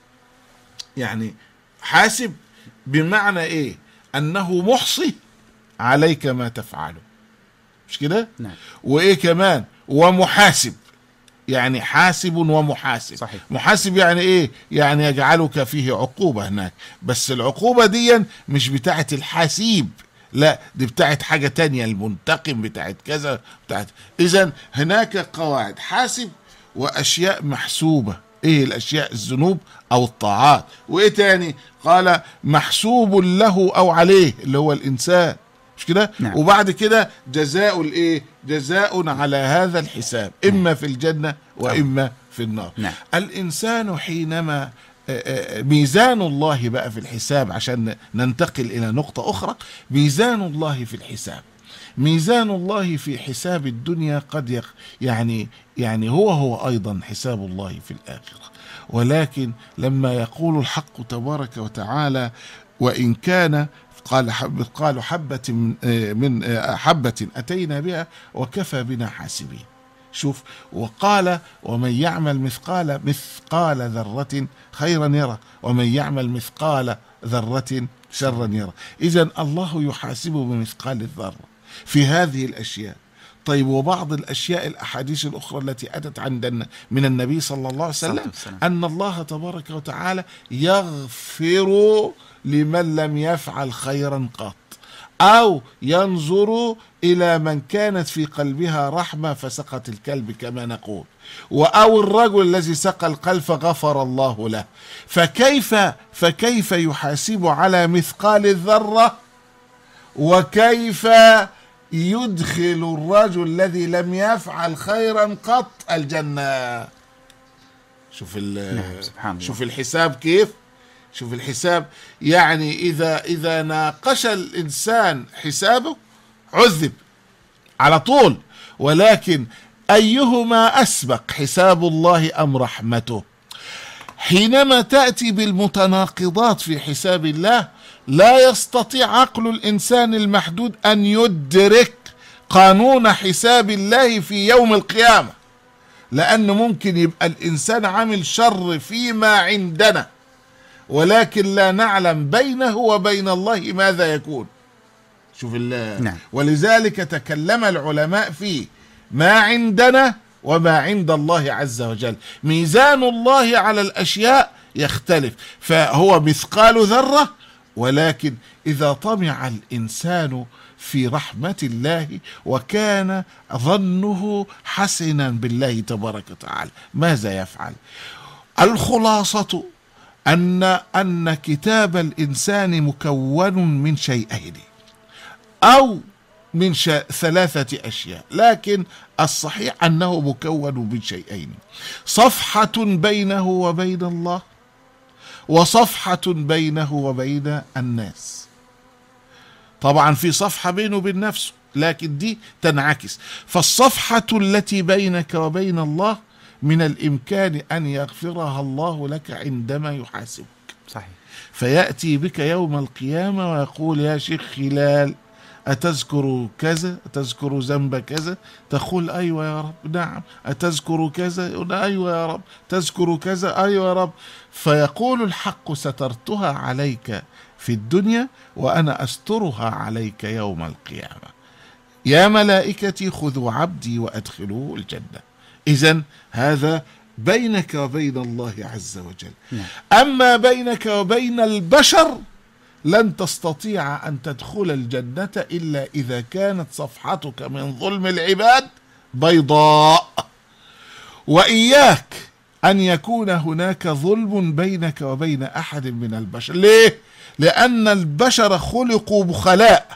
يعني حاسب بمعنى إيه؟ أنه محصي عليك ما تفعله، مش كده؟ نعم. وإيه كمان؟ ومحاسب، يعني حاسب ومحاسب. صحيح. محاسب يعني ايه؟ يعني يجعلك فيه عقوبة هناك، بس العقوبة دي مش بتاعت الحاسيب، لا دي بتاعت حاجة تانية، المنتقم بتاعت كذا بتاعت. اذا هناك قواعد حاسب واشياء محسوبة. ايه الاشياء؟ الذنوب او الطاعات. وايه تاني؟ قال محسوب له او عليه اللي هو الانسان، مش كده؟ نعم. وبعد كده جزاء الايه؟ جزاء على هذا الحساب، اما في الجنة واما في النار. نعم. الانسان حينما ميزان الله بقى في الحساب، عشان ننتقل الى نقطة اخرى، ميزان الله في الحساب، ميزان الله في حساب الدنيا قد يق يعني يعني هو هو ايضا حساب الله في الاخرة. ولكن لما يقول الحق تبارك وتعالى وان كان قال حب قالوا حبة من حبة أتينا بها وكفى بنا حاسبين. شوف، وقال ومن يعمل مثقال مثقال ذرة خيرا يرى ومن يعمل مثقال ذرة شرا يرى. إذن الله يحاسب بمثقال الذرة في هذه الأشياء. طيب، وبعض الأشياء الأحاديث الأخرى التي أتت عندنا من النبي صلى الله عليه وسلم أن الله تبارك وتعالى يغفر لمن لم يفعل خيرا قط، أو ينظر إلى من كانت في قلبها رحمة فسقط الكلب كما نقول، أو الرجل الذي سقى القلب فغفر الله له. فكيف فكيف يحاسب على مثقال الذرة، وكيف يدخل الرجل الذي لم يفعل خيرا قط الجنة. شوف نعم شوف الحساب كيف، شوف الحساب. يعني إذا إذا ناقش الإنسان حسابه عذب على طول، ولكن أيهما أسبق، حساب الله أم رحمته؟ حينما تأتي بالمتناقضات في حساب الله لا يستطيع عقل الإنسان المحدود أن يدرك قانون حساب الله في يوم القيامة، لأنه ممكن يبقى الإنسان عامل شر فيما عندنا ولكن لا نعلم بينه وبين الله ماذا يكون. شوف الله. نعم. ولذلك تكلم العلماء فيه ما عندنا وما عند الله عز وجل. ميزان الله على الأشياء يختلف، فهو مثقال ذرة، ولكن إذا طمع الإنسان في رحمة الله وكان ظنه حسنا بالله تبارك وتعالى ماذا يفعل؟ الخلاصة أن أن كتاب الإنسان مكون من شيئين أو من ثلاثة أشياء، لكن الصحيح أنه مكون من شيئين: صفحة بينه وبين الله، وصفحة بينه وبين الناس. طبعا في صفحة بينه وبين نفسه، لكن دي تنعكس. فالصفحة التي بينك وبين الله من الإمكان أن يغفرها الله لك عندما يحاسبك. صحيح. فيأتي بك يوم القيامة ويقول: يا شيخ خلال، أتذكر كذا؟ أتذكر ذنب كذا؟ تقول: أيوة يا رب. نعم. أتذكر كذا؟ أيوة يا رب. تذكر كذا؟ أيوة يا رب. فيقول الحق: سترتها عليك في الدنيا وأنا أسترها عليك يوم القيامة. يا ملائكتي خذوا عبدي وأدخلوه الجنة. إذن هذا بينك وبين الله عز وجل. أما بينك وبين البشر لن تستطيع أن تدخل الجنة إلا إذا كانت صفحتك من ظلم العباد بيضاء. وإياك أن يكون هناك ظلم بينك وبين أحد من البشر. ليه؟ لأن البشر خلقوا بخلاء،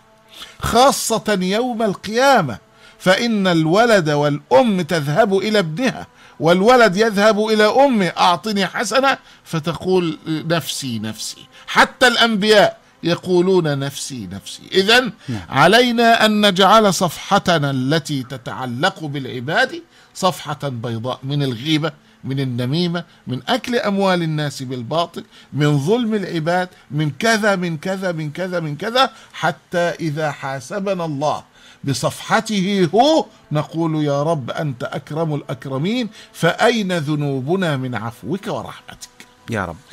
خاصة يوم القيامة، فإن الولد والأم تذهب إلى ابنها والولد يذهب إلى أمه: أعطني حسنة، فتقول نفسي نفسي. حتى الأنبياء يقولون نفسي نفسي. إذن علينا أن نجعل صفحتنا التي تتعلق بالعباد صفحة بيضاء، من الغيبة، من النميمة، من أكل أموال الناس بالباطل، من ظلم العباد، من كذا من كذا من كذا من كذا، حتى إذا حاسبنا الله بصفحته هو نقول: يا رب أنت أكرم الأكرمين، فأين ذنوبنا من عفوك ورحمتك يا رب.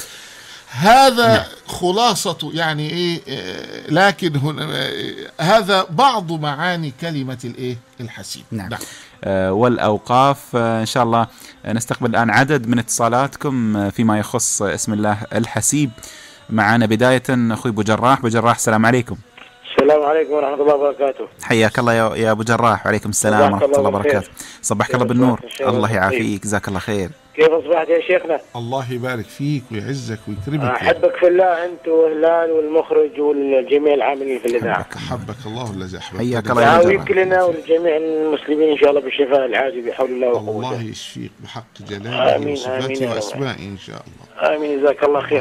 هذا نعم. خلاصة يعني إيه. لكن هنا هذا بعض معاني كلمة الإيه الحسيب. نعم. نعم. آه والأوقاف آه إن شاء الله نستقبل الآن عدد من اتصالاتكم آه فيما يخص اسم الله الحسيب. معنا بداية أخوي أبو جراح. أبو جراح السلام عليكم. السلام عليكم ورحمة الله وبركاته. حياك الله يا أبو جراح. وعليكم السلام ورحمة الله وبركاته. صبحك الله بالنور. الله يعافيك. جزاك الله خير. كيف أصبحت يا شيخنا؟ الله يبارك فيك ويعزك ويكرمك. أحبك في الله أنت وهلال والمخرج والجميع العاملين في الإذاعة. أحبك الله الذي أحبك. حياك الله يا جراح. لنا ولجميع المسلمين إن شاء الله بالشفاء العاجل بحول الله وقوته. الله يشفيك بحق جلاله وصفاته وأسمائه إن شاء الله. آمين. جزاك الله خير.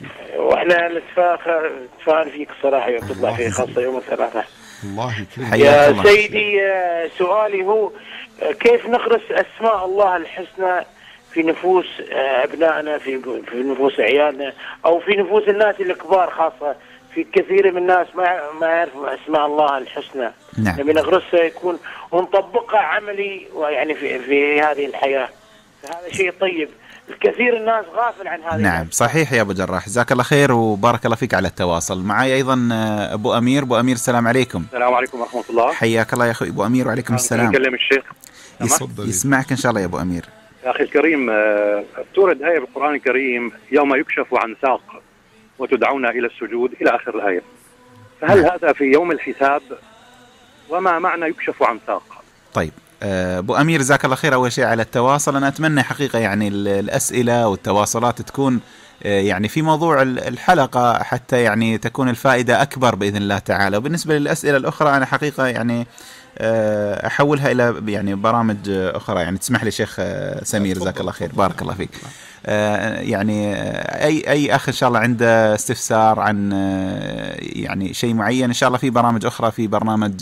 وإحنا نتفاعل فيك الصراحة يوم تطلع فيه، خاصة يوم الثلاثاء. الله يكرمك يا سيدي. سؤالي هو: كيف نغرس أسماء الله الحسنى في نفوس أبنائنا، في في نفوس عيالنا، أو في نفوس الناس الكبار خاصة؟ في كثير من الناس ما ما يعرفوا أسماء الله الحسنى. نعم. نبي نغرسها يكون ونطبقها عملي، ويعني في في هذه الحياة. فهذا شيء طيب. الكثير الناس غافل عن هذه. نعم الناس. صحيح يا أبو جراح. جزاك الله خير وبارك الله فيك على التواصل. معي أيضا أبو أمير. أبو أمير السلام عليكم. السلام عليكم ورحمة الله. حياك الله يا أخوي أبو أمير. وعليكم السلام. نكلم الشيخ. يصدر. يسمعك إن شاء الله يا أبو أمير. يا أخي الكريم، تورد آية بالقرآن الكريم: يوم يكشف عن ساق وتدعون إلى السجود، إلى آخر الآية. فهل هذا في يوم الحساب؟ وما معنى يكشف عن ساق؟ طيب أبو أمير جزاك الله خير أول شيء على التواصل. أنا أتمنى حقيقة يعني الأسئلة والتواصلات تكون يعني في موضوع الحلقة حتى يعني تكون الفائدة أكبر بإذن الله تعالى. وبالنسبة للأسئلة الأخرى أنا حقيقة يعني أحولها إلى يعني برامج أخرى. يعني تسمح لي شيخ سمير جزاك الله خير بارك الله فيك. يعني أي أي أخ إن شاء الله عنده استفسار عن يعني شيء معين إن شاء الله في برامج أخرى، في برنامج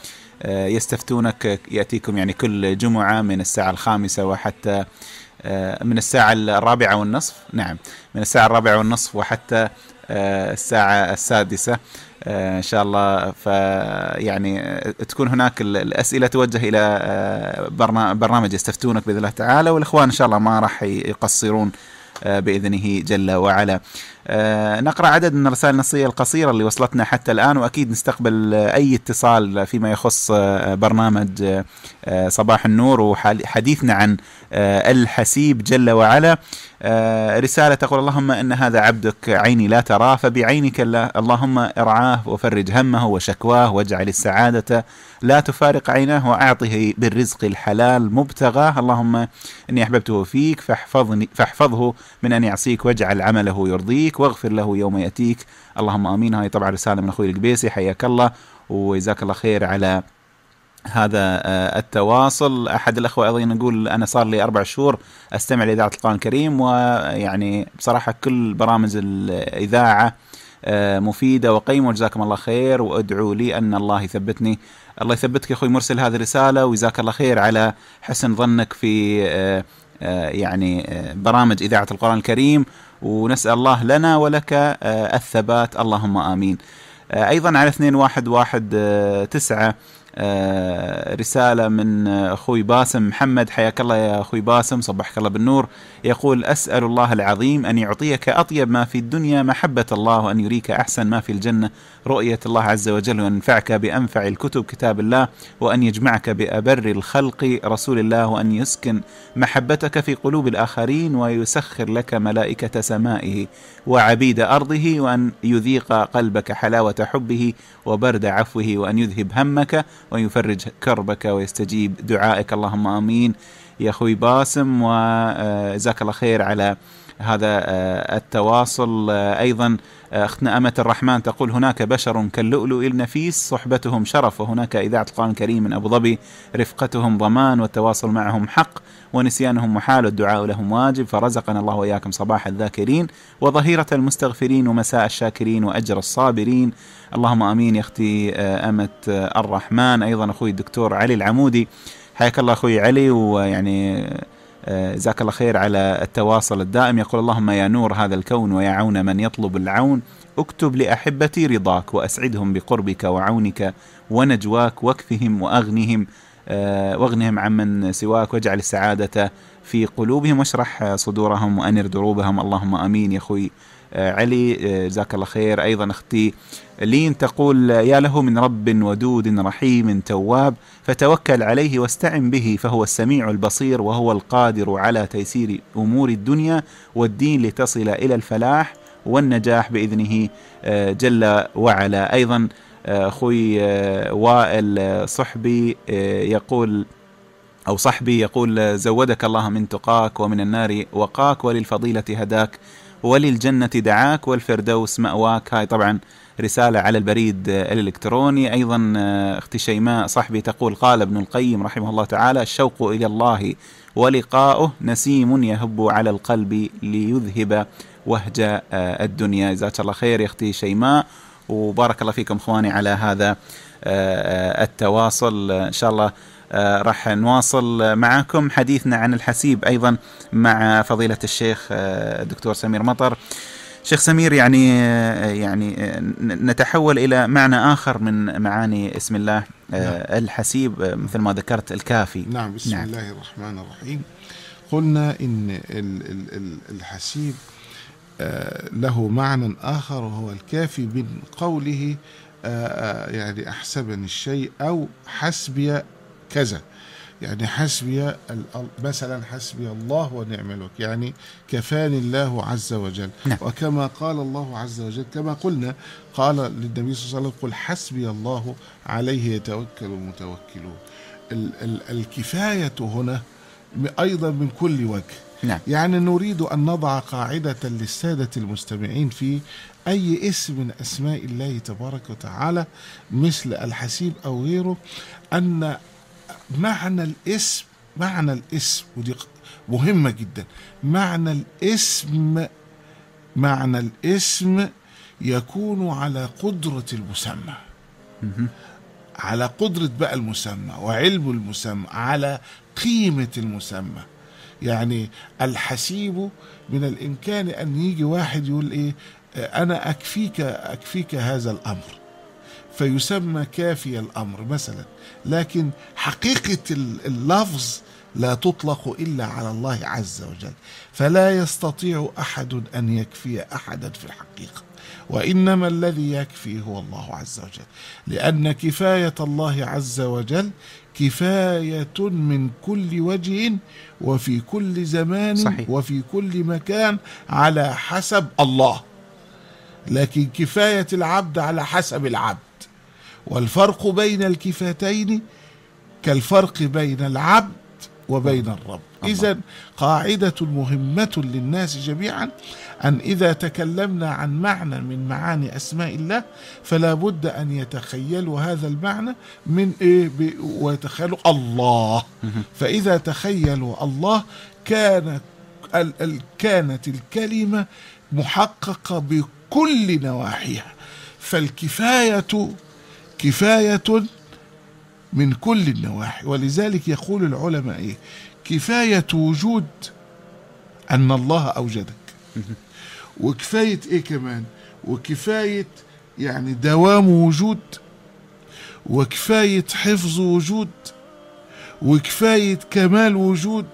يستفتونك يأتيكم يعني كل جمعة من الساعة الخامسة وحتى من الساعة الرابعة والنصف، نعم من الساعة الرابعة والنصف وحتى الساعة السادسة إن شاء الله. فيعني تكون هناك الأسئلة توجه إلى برنامج يستفتونك بإذن الله تعالى، والإخوان إن شاء الله ما راح يقصرون بإذنه جل وعلا. نقرأ عدد من الرسائل النصية القصيرة اللي وصلتنا حتى الآن، وأكيد نستقبل أي اتصال فيما يخص برنامج صباح النور وحديثنا عن الحسيب جل وعلا. رسالة تقول: اللهم إن هذا عبدك عيني لا تراه فبعينك الله، اللهم ارعاه وفرج همه وشكواه واجعل السعادة لا تفارق عيناه وأعطه بالرزق الحلال مبتغاه، اللهم إني أحببته فيك فاحفظني فاحفظه من أن يعصيك واجعل عمله يرضيك واغفر له يوم يأتيك، اللهم آمين. هاي طبعا رسالة من أخوي القبيسي، حياك الله وجزاك الله خير على هذا التواصل. أحد الأخوة أيضا يقول: أنا صار لي أربع شهور أستمع لإذاعة القرآن الكريم، ويعني بصراحة كل برامج الإذاعة مفيدة وقيمة وجزاكم الله خير، وأدعوا لي أن الله يثبتني. الله يثبتك يا أخوي مرسل هذه الرسالة، وجزاك الله خير على حسن ظنك في يعني برامج إذاعة القرآن الكريم، ونسأل الله لنا ولك الثبات اللهم آمين. أيضا على اثنين واحد واحد تسعة رسالة من أخوي باسم محمد، حياك الله يا أخوي باسم صبحك الله بالنور. يقول: أسأل الله العظيم أن يعطيك أطيب ما في الدنيا محبة الله، وأن يريك أحسن ما في الجنة رؤية الله عز وجل، وأن ينفعك بأنفع الكتب كتاب الله، وأن يجمعك بأبر الخلق رسول الله، وأن يسكن محبتك في قلوب الآخرين، ويسخر لك ملائكة سمائه وعبيد أرضه، وأن يذيق قلبك حلاوة حبه وبرد عفوه، وأن يذهب همك ويفرج كربك ويستجيب دعائك اللهم آمين يا أخوي باسم، وجزاك الله خير على هذا التواصل. أيضا أختنا أمة الرحمن تقول: هناك بشر كاللؤلؤ النفيس صحبتهم شرف، وهناك إذاعة القرآن الكريم من أبو ظبي رفقتهم ضمان، والتواصل معهم حق، ونسيانهم محال، والدعاء لهم واجب، فرزقنا الله وإياكم صباح الذاكرين وظهيرة المستغفرين ومساء الشاكرين وأجر الصابرين اللهم آمين. يا أختي أمة الرحمن أيضا أخوي الدكتور علي العمودي، حياك الله أخوي علي، ويعني جزاك الله خير على التواصل الدائم. يقول: اللهم يا نور هذا الكون ويا عون من يطلب العون، اكتب لأحبتي رضاك وأسعدهم بقربك وعونك ونجواك، واكفهم وأغنهم واغنهم عمن سواك، واجعل السعادة في قلوبهم واشرح صدورهم وأنر دروبهم اللهم آمين. يا أخوي علي جزاك الله خير. أيضا أختي لين تقول: يا له من رب ودود رحيم تواب، فتوكل عليه واستعن به، فهو السميع البصير، وهو القادر على تيسير أمور الدنيا والدين لتصل إلى الفلاح والنجاح بإذنه جل وعلا. أيضا أخوي وائل صحبي يقول أو صحبي يقول: زودك الله من تقاك ومن النار وقاك، وللفضيلة هداك، وللجنة دعاك، والفردوس مأواك. هاي طبعا رسالة على البريد الإلكتروني. أيضا أختي شيماء صحبي تقول: قال ابن القيم رحمه الله تعالى: الشوق إلى الله ولقاؤه نسيم يهب على القلب ليذهب وهج الدنيا. جزاك الله خير يا أختي شيماء، وبارك الله فيكم إخواني على هذا التواصل. إن شاء الله راح نواصل معكم حديثنا عن الحسيب أيضا مع فضيلة الشيخ الدكتور سمير مطر. شيخ سمير، يعني يعني نتحول إلى معنى آخر من معاني اسم الله نعم. الحسيب مثل ما ذكرت الكافي. نعم. بسم نعم. الله الرحمن الرحيم. قلنا إن الحسيب له معنى آخر وهو الكافي من قوله يعني أحسبني الشيء أو حسبي كذا، يعني حسبي مثلا حسبي الله ونعم الوكيل، يعني كفاني الله عز وجل نعم. وكما قال الله عز وجل كما قلنا قال للنبي صلى الله عليه وسلم: قل حسبي الله عليه يتوكل المتوكلون. ال ال الكفاية هنا أيضا من كل وجه. نعم. يعني نريد أن نضع قاعدة للسادة المستمعين في أي اسم من أسماء الله تبارك وتعالى مثل الحسيب أو غيره، أن معنى الاسم معنى الاسم ودي مهمة جدا، معنى الاسم معنى الاسم يكون على قدرة المسمى، على قدرة بقى المسمى وعلم المسمى، على قيمة المسمى. يعني الحسيب من الإمكان أن يجي واحد يقول إيه أنا أكفيك أكفيك هذا الأمر، فيسمى كافي الأمر مثلا، لكن حقيقة اللفظ لا تطلق إلا على الله عز وجل، فلا يستطيع أحد أن يكفي أحدا في الحقيقة، وإنما الذي يكفي هو الله عز وجل، لأن كفاية الله عز وجل كفاية من كل وجه وفي كل زمان. صحيح. وفي كل مكان على حسب الله، لكن كفاية العبد على حسب العبد، والفرق بين الكفاتين كالفرق بين العبد وبين الرب. إذن قاعدة مهمة للناس جميعا أن إذا تكلمنا عن معنى من معاني أسماء الله فلا بد أن يتخيلوا هذا المعنى من إيه ويتخيلوا الله. فإذا تخيلوا الله كان ال كانت الكلمة محققة بكل نواحيها. فالكفاية كفاية من كل النواحي، ولذلك يقول العلماء إيه كفاية وجود أن الله أوجدك، وكفاية إيه كمان، وكفاية يعني دوام وجود، وكفاية حفظ وجود، وكفاية كمال وجود،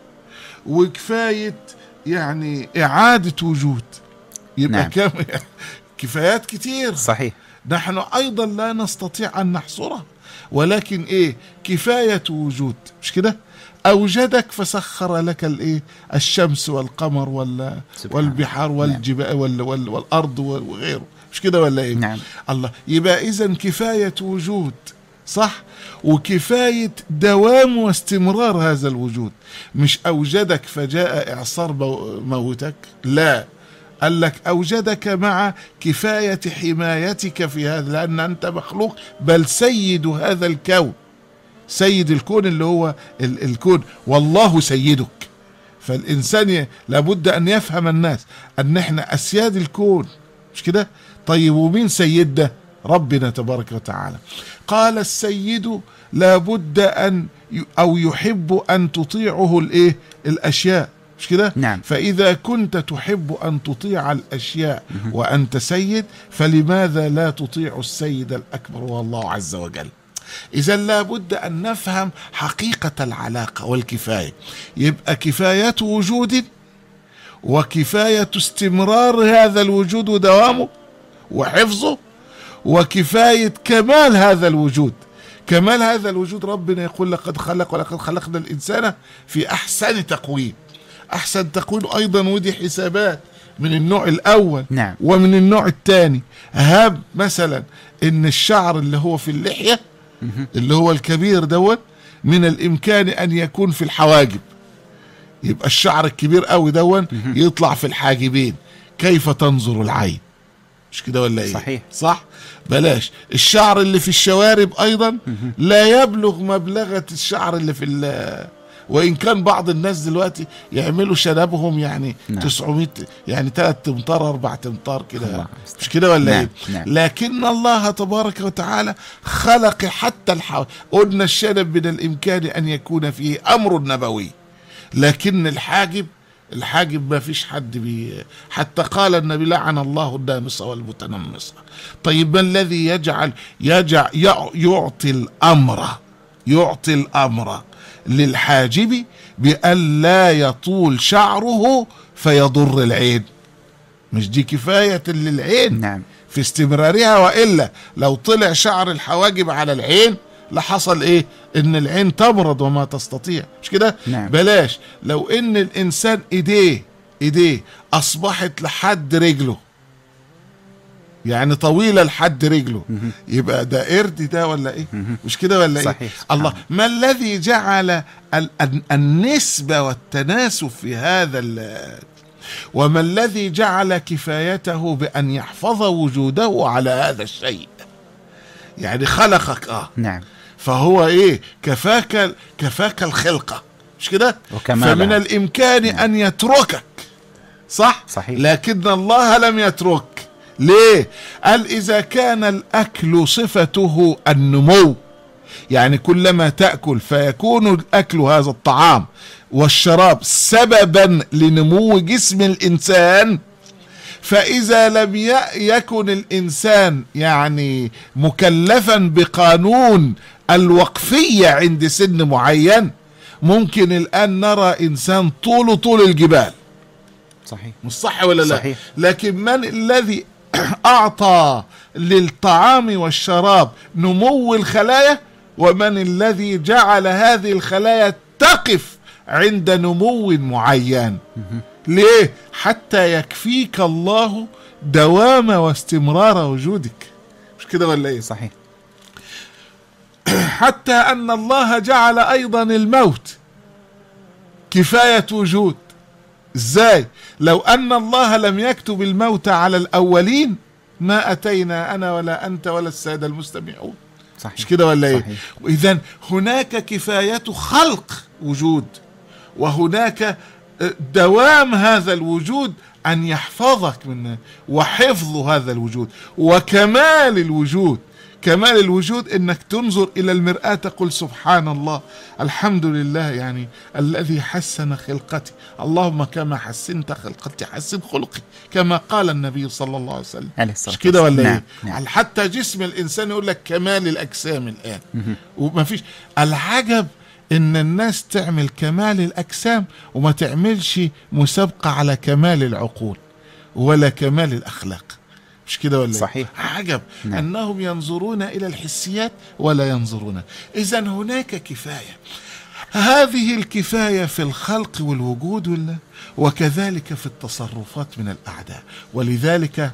وكفاية يعني إعادة وجود. يبقى نعم. كم كفايات كتير. صحيح. نحن أيضا لا نستطيع أن نحصرها، ولكن إيه كفاية وجود، مش كده؟ أوجدك فسخر لك الإيه الشمس والقمر وال والبحار والجبال وال وال والأرض وغيره، مش كده ولا إيه؟ نعم. الله. يبقى إذن كفاية وجود، صح؟ وكفاية دوام واستمرار هذا الوجود، مش أوجدك فجاء إعصار موتك، لا، قال لك أوجدك مع كفاية حمايتك في هذا، لأن أنت مخلوق بل سيد هذا الكون، سيد الكون اللي هو ال الكون، والله سيدك. فالإنسان لابد أن يفهم الناس أن احنا أسياد الكون، مش كده؟ طيب ومين سيد ده؟ ربنا تبارك وتعالى. قال السيد لابد أن أو يحب أن تطيعه الإيه الأشياء، مش كده؟ نعم. فإذا كنت تحب أن تطيع الأشياء وأنت سيد، فلماذا لا تطيع السيد الأكبر والله عز وجل؟ إذا لابد أن نفهم حقيقة العلاقة والكفاية. يبقى كفاية وجود وكفاية استمرار هذا الوجود ودوامه وحفظه، وكفاية كمال هذا الوجود. كمال هذا الوجود ربنا يقول لقد خلق ولقد خلقنا الإنسان في أحسن تقويم. أحسن تقويم أيضا ودي حسابات من النوع الأول. نعم. ومن النوع الثاني. هاب مثلا إن الشعر اللي هو في اللحية اللي هو الكبير دوت من الإمكان أن يكون في الحواجب، يبقى الشعر الكبير قوي دون يطلع في الحاجبين، كيف تنظر العين؟ مش كده ولا ايه؟ صحيح. صح. بلاش الشعر اللي في الشوارب ايضا لا يبلغ مبلغة الشعر اللي في، وان كان بعض الناس دلوقتي يعملوا شنبهم يعني نعم. تسعمائة يعني ثلاث تمطار اربع تمطار كده، مش كده ولا نعم. ايه؟ نعم. لكن الله تبارك وتعالى خلق حتى الحو... قلنا الشنب من الامكان ان يكون فيه امر نبوي، لكن الحاجب الحاجب ما فيش حد بي، حتى قال النبي لعن الله النامصة والمتنمصة. طيب ما الذي يجعل يجعل يعطي الأمر يعطي الأمر للحاجب بأن لا يطول شعره فيضر العين؟ مش دي كفاية للعين نعم. في استمرارها، وإلا لو طلع شعر الحواجب على العين لحصل ايه؟ ان العين تمرض وما تستطيع، مش كده؟ نعم. بلاش لو ان الانسان ايديه ايديه اصبحت لحد رجله، يعني طويلة لحد رجله، يبقى ده قرد ده ولا ايه؟ مش كده ولا صحيح. ايه؟ الله، ما الذي جعل النسبة والتناسب في هذا، وما الذي جعل كفايته بأن يحفظ وجوده على هذا الشيء؟ يعني خلقك اه نعم، فهو ايه؟ كفاك كفاك الخلقة، مش كده؟ فمن الامكان نعم. ان يتركك، صح؟ صحيح. لكن الله لم يترك. ليه؟ قال اذا كان الاكل صفته النمو، يعني كلما تأكل فيكون الاكل هذا الطعام والشراب سببا لنمو جسم الانسان، فإذا لم يكن الإنسان يعني مكلفا بقانون الوقفية عند سن معين، ممكن الآن نرى إنسان طوله طول الجبال. صحيح. مش صح ولا لا؟ صحيح. لكن من الذي أعطى للطعام والشراب نمو الخلايا، ومن الذي جعل هذه الخلايا تقف عند نمو معين؟ ليه؟ حتى يكفيك الله دوام واستمرار وجودك، مش كده ولا ايه؟ صحيح. حتى ان الله جعل ايضا الموت كفاية وجود. ازاي؟ لو ان الله لم يكتب الموت على الاولين ما اتينا انا ولا انت ولا السادة المستمعون. صحيح. مش كده ولا ايه؟ صحيح. اذا هناك كفاية خلق وجود، وهناك دوام هذا الوجود أن يحفظك منه، وحفظ هذا الوجود، وكمال الوجود. كمال الوجود انك تنظر الى المرآة تقول سبحان الله، الحمد لله، يعني الذي حسن خلقتي، اللهم كما حسنت خلقتي حسن خلقي، كما قال النبي صلى الله عليه وسلم. مش كده ولا نعم. ايه؟ نعم. حتى جسم الانسان يقول لك كمال الاجسام الان. وما فيش العجب ان الناس تعمل كمال الاجسام وما تعملش مسابقة على كمال العقول ولا كمال الاخلاق. مش كده ولا صحيح. عجب. نعم. انهم ينظرون الى الحسيات ولا ينظرون. اذا هناك كفاية، هذه الكفاية في الخلق والوجود ولا وكذلك في التصرفات من الاعداء. ولذلك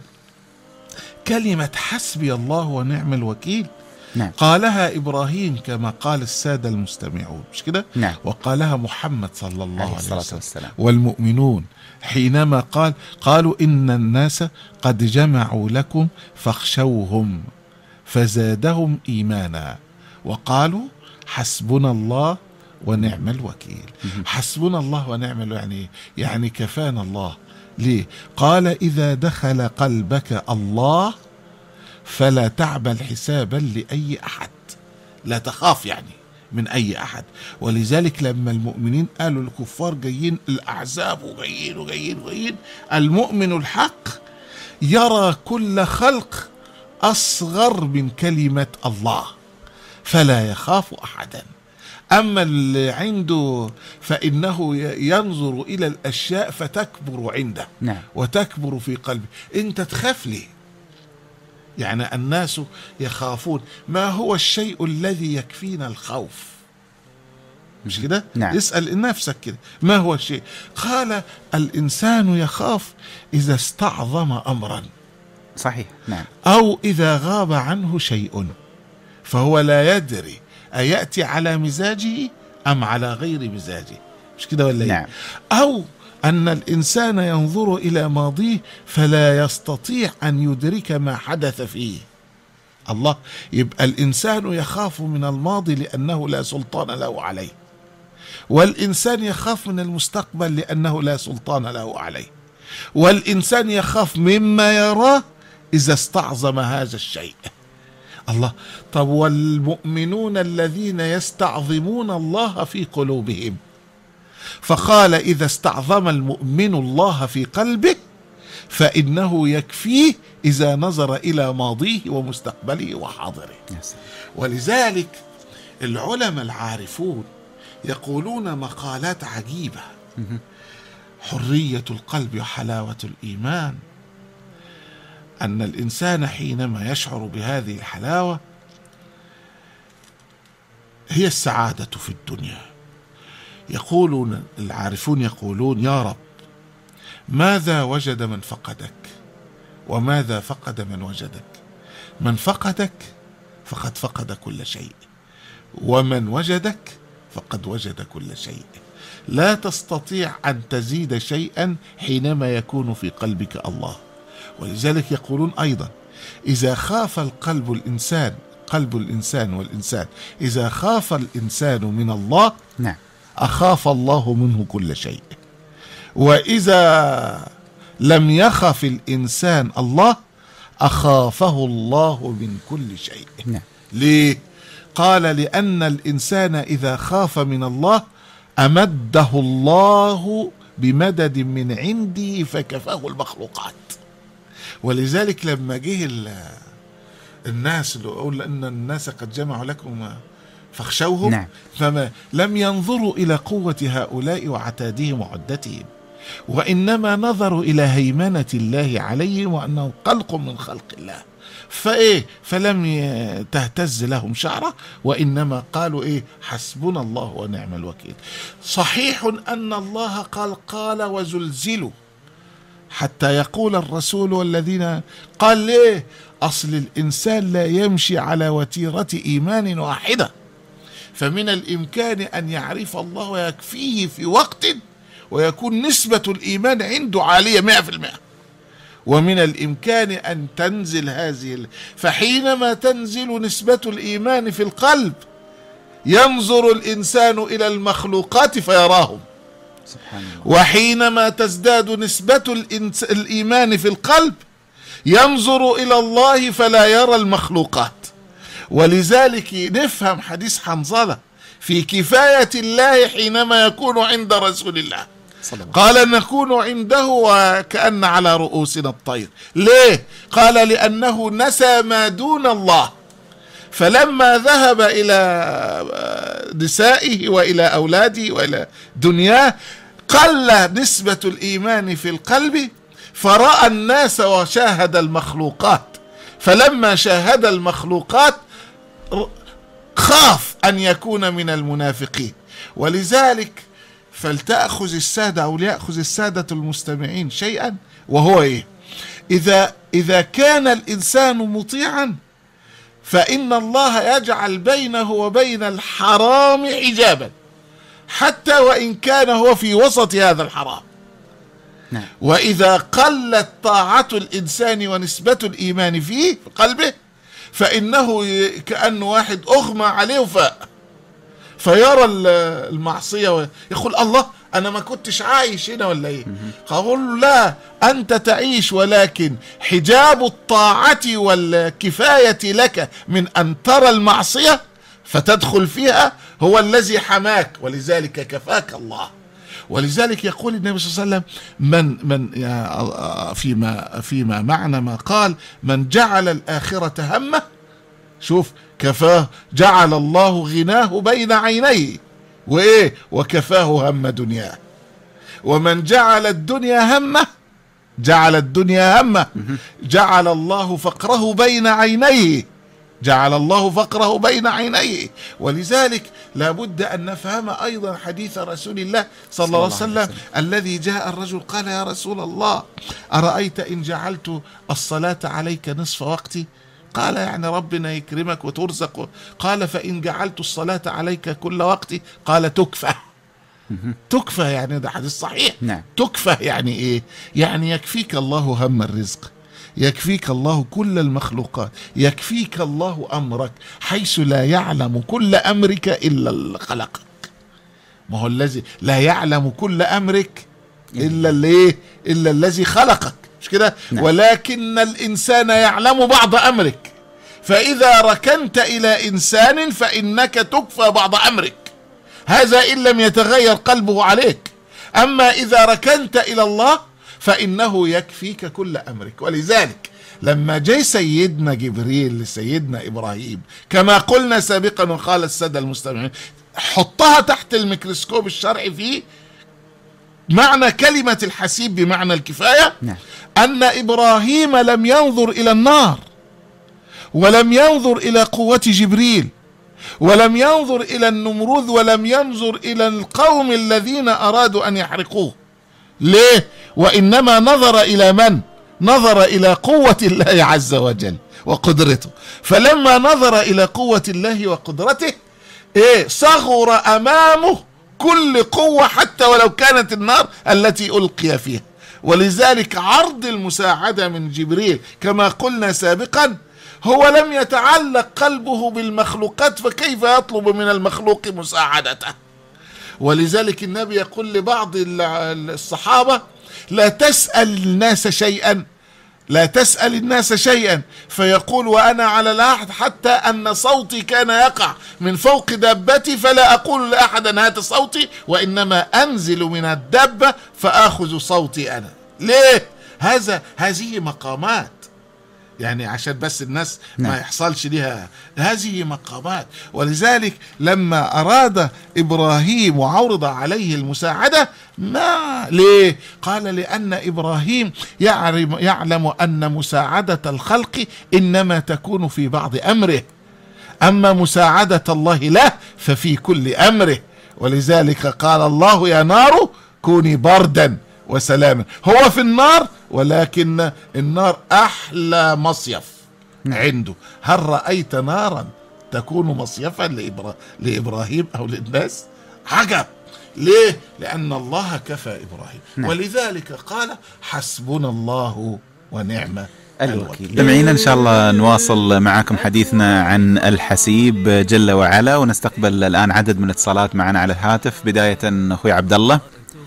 كلمة حسبي الله ونعم الوكيل نعم. قالها إبراهيم كما قال السادة المستمعون، مش كده؟ نعم. وقالها محمد صلى الله عليه وسلم والسلام. والمؤمنون حينما قال قالوا إن الناس قد جمعوا لكم فاخشوهم فزادهم إيمانا وقالوا حسبنا الله ونعم الوكيل. حسبنا الله ونعم الوكيل يعني يعني كفانا الله. ليه؟ قال إذا دخل قلبك الله فلا تعمل حسابا لأي أحد، لا تخاف يعني من أي أحد. ولذلك لما المؤمنين قالوا الكفار جايين الأعزاب وجايين وجايين وجايين، المؤمن الحق يرى كل خلق أصغر من كلمة الله فلا يخاف أحدا. أما اللي عنده فإنه ينظر إلى الأشياء فتكبر عنده. نعم. وتكبر في قلبه. أنت تخاف ليه؟ يعني الناس يخافون. ما هو الشيء الذي يكفينا الخوف؟ مش كده؟ نعم. اسأل نفسك كده، ما هو الشيء؟ قال الإنسان يخاف إذا استعظم أمرا. صحيح. نعم. أو إذا غاب عنه شيء فهو لا يدري أيأتي على مزاجه أم على غير مزاجه. مش كده ولا؟ نعم. أو أن الإنسان ينظر إلى ماضيه فلا يستطيع أن يدرك ما حدث فيه. الله، يبقى الإنسان يخاف من الماضي لأنه لا سلطان له عليه، والإنسان يخاف من المستقبل لأنه لا سلطان له عليه، والإنسان يخاف مما يراه إذا استعظم هذا الشيء. الله، طب والمؤمنون الذين يستعظمون الله في قلوبهم، فقال إذا استعظم المؤمن الله في قلبه فإنه يكفيه إذا نظر إلى ماضيه ومستقبله وحاضره. ولذلك العلماء العارفون يقولون مقالات عجيبة: حرية القلب وحلاوة الإيمان، أن الإنسان حينما يشعر بهذه الحلاوة هي السعادة في الدنيا. يقولون العارفون يقولون: يا رب، ماذا وجد من فقدك وماذا فقد من وجدك؟ من فقدك فقد فقد كل شيء، ومن وجدك فقد وجد كل شيء. لا تستطيع أن تزيد شيئا حينما يكون في قلبك الله. ولذلك يقولون أيضا إذا خاف القلب الإنسان قلب الإنسان والإنسان إذا خاف الإنسان من الله نعم أخاف الله منه كل شيء، وإذا لم يخف الإنسان الله أخافه الله من كل شيء. نعم. ليه؟ قال لأن الإنسان إذا خاف من الله أمده الله بمدد من عنده فكفاه المخلوقات. ولذلك لما جه الناس اللي يقول أن الناس قد جمعوا لكم فاخشوهم، نعم. فما لم ينظروا إلى قوة هؤلاء وعتادهم وعدتهم، وإنما نظروا إلى هيمنة الله عليهم وأنه خلق من خلق الله، فإيه فلم تهتز لهم شعرة، وإنما قالوا إيه حسبنا الله ونعم الوكيل. صحيح أن الله قال قال وزلزلوا حتى يقول الرسول والذين قال ليه أصل الإنسان لا يمشي على وتيرة إيمان واحدة، فمن الإمكان أن يعرف الله ويكفيه في وقت ويكون نسبة الإيمان عنده عالية مئة في المئة، ومن الإمكان أن تنزل هذه، فحينما تنزل نسبة الإيمان في القلب ينظر الإنسان إلى المخلوقات فيراهم، سبحان الله. وحينما تزداد نسبة الإيمان في القلب ينظر إلى الله فلا يرى المخلوقات. ولذلك نفهم حديث حنظلة في كفاية الله حينما يكون عند رسول الله، قال نكون عنده وكأن على رؤوسنا الطير. ليه؟ قال لأنه نسى ما دون الله، فلما ذهب إلى نسائه وإلى أولاده وإلى دنياه قل نسبة الإيمان في القلب، فرأى الناس وشاهد المخلوقات، فلما شاهد المخلوقات خاف أن يكون من المنافقين. ولذلك فلتأخذ السادة أو ليأخذ السادة المستمعين شيئا، وهو إيه؟ إذا, إذا كان الإنسان مطيعا فإن الله يجعل بينه وبين الحرام حجابا حتى وإن كان هو في وسط هذا الحرام. نعم. وإذا قلت طاعة الإنسان ونسبة الإيمان فيه في قلبه فإنه كأن واحد أغمى عليه وفاء، فيرى المعصية ويقول الله أنا ما كنتش عايش هنا ولا إيه؟ قال لا أنت تعيش، ولكن حجاب الطاعة والكفاية لك من أن ترى المعصية فتدخل فيها هو الذي حماك، ولذلك كفاك الله. ولذلك يقول النبي صلى الله عليه وسلم من من فيما فيما معنى ما قال من جعل الآخرة همه، شوف كفاه، جعل الله غناه بين عينيه وإيه وكفاه هم دنياه، ومن جعل الدنيا همه جعل الدنيا همه جعل الله فقره بين عينيه جعل الله فقره بين عينيه. ولذلك لابد أن نفهم أيضا حديث رسول الله صلى الله عليه وسلم الذي جاء الرجل قال يا رسول الله أرأيت إن جعلت الصلاة عليك نصف وقتي؟ قال يعني ربنا يكرمك وترزق. قال فإن جعلت الصلاة عليك كل وقتي؟ قال تكفى. تكفى يعني ده حديث صحيح. نعم. تكفى يعني إيه؟ يعني يكفيك الله هم الرزق، يكفيك الله كل المخلوقات، يكفيك الله أمرك حيث لا يعلم كل أمرك إلا اللي خلقك. ما هو الذي لا يعلم كل أمرك إلا اللي إلا الذي خلقك، مش كده؟ نعم. ولكن الإنسان يعلم بعض أمرك، فإذا ركنت إلى إنسان فإنك تكفى بعض أمرك، هذا إن لم يتغير قلبه عليك. أما إذا ركنت إلى الله فإنه يكفيك كل أمرك. ولذلك لما جاء سيدنا جبريل لسيدنا إبراهيم كما قلنا سابقا وقال السادة المستمعين، حطها تحت الميكروسكوب الشرعي في معنى كلمة الحسيب بمعنى الكفاية. نعم. أن إبراهيم لم ينظر إلى النار، ولم ينظر إلى قوة جبريل، ولم ينظر إلى النمرود، ولم ينظر إلى القوم الذين أرادوا أن يحرقوه. ليه؟ وإنما نظر إلى من؟ نظر إلى قوة الله عز وجل وقدرته، فلما نظر إلى قوة الله وقدرته إيه صغر أمامه كل قوة حتى ولو كانت النار التي ألقي فيها. ولذلك عرض المساعدة من جبريل كما قلنا سابقا هو لم يتعلق قلبه بالمخلوقات، فكيف يطلب من المخلوق مساعدته؟ ولذلك النبي يقول لبعض الصحابة لا تسأل الناس شيئا لا تسأل الناس شيئا فيقول وأنا على العهد حتى أن صوتي كان يقع من فوق دابتي فلا أقول لأحد هات صوتي، وإنما أنزل من الدابة فآخذ صوتي أنا. ليه؟ هذا هذه مقامات، يعني عشان بس الناس ما يحصلش لها، هذه مقامات. ولذلك لما أراد إبراهيم وعرض عليه المساعدة ما ليه؟ قال لأن إبراهيم يعلم, يعلم أن مساعدة الخلق إنما تكون في بعض أمره، أما مساعدة الله له ففي كل أمره. ولذلك قال الله يا نار كوني بردا وسلاما. هو في النار ولكن النار أحلى مصيف عنده. هل رأيت نارا تكون مصيفا لإبرا... لإبراهيم أو للناس؟ عجب. ليه؟ لأن الله كفى إبراهيم. نعم. ولذلك قال حسبنا الله ونعم الوكيل. دمعينا إن شاء الله نواصل معكم حديثنا عن الحسيب جل وعلا، ونستقبل الآن عدد من الاتصالات معنا على الهاتف. بداية أخوي عبد الله.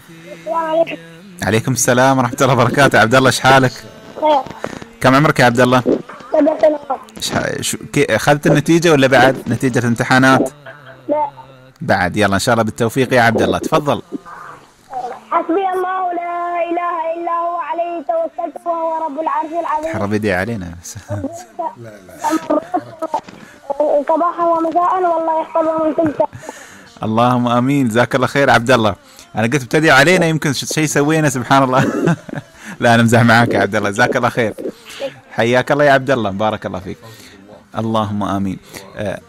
عليكم السلام ورحمة الله وبركاته. عبد الله ايش حالك؟ خير. كم عمرك يا عبد الله؟ سبع سنوات. شو اخذت النتيجة ولا بعد نتيجة الامتحانات؟ لا بعد. يلا ان شاء الله بالتوفيق يا عبد الله، تفضل. حسبي الله لا اله الا هو عليه توكلت وهو رب العرش العظيم. حرب يدي علينا. لا لا صباحا ومساء والله يحفظه من كل شيء. اللهم امين. جزاك الله خير عبد الله. انا قلت ابتدي علينا يمكن شيء سوينا سبحان الله. لا انا امزح معاك يا عبد الله. جزاك الله خير. حياك الله يا عبد الله، بارك الله فيك. اللهم امين. آه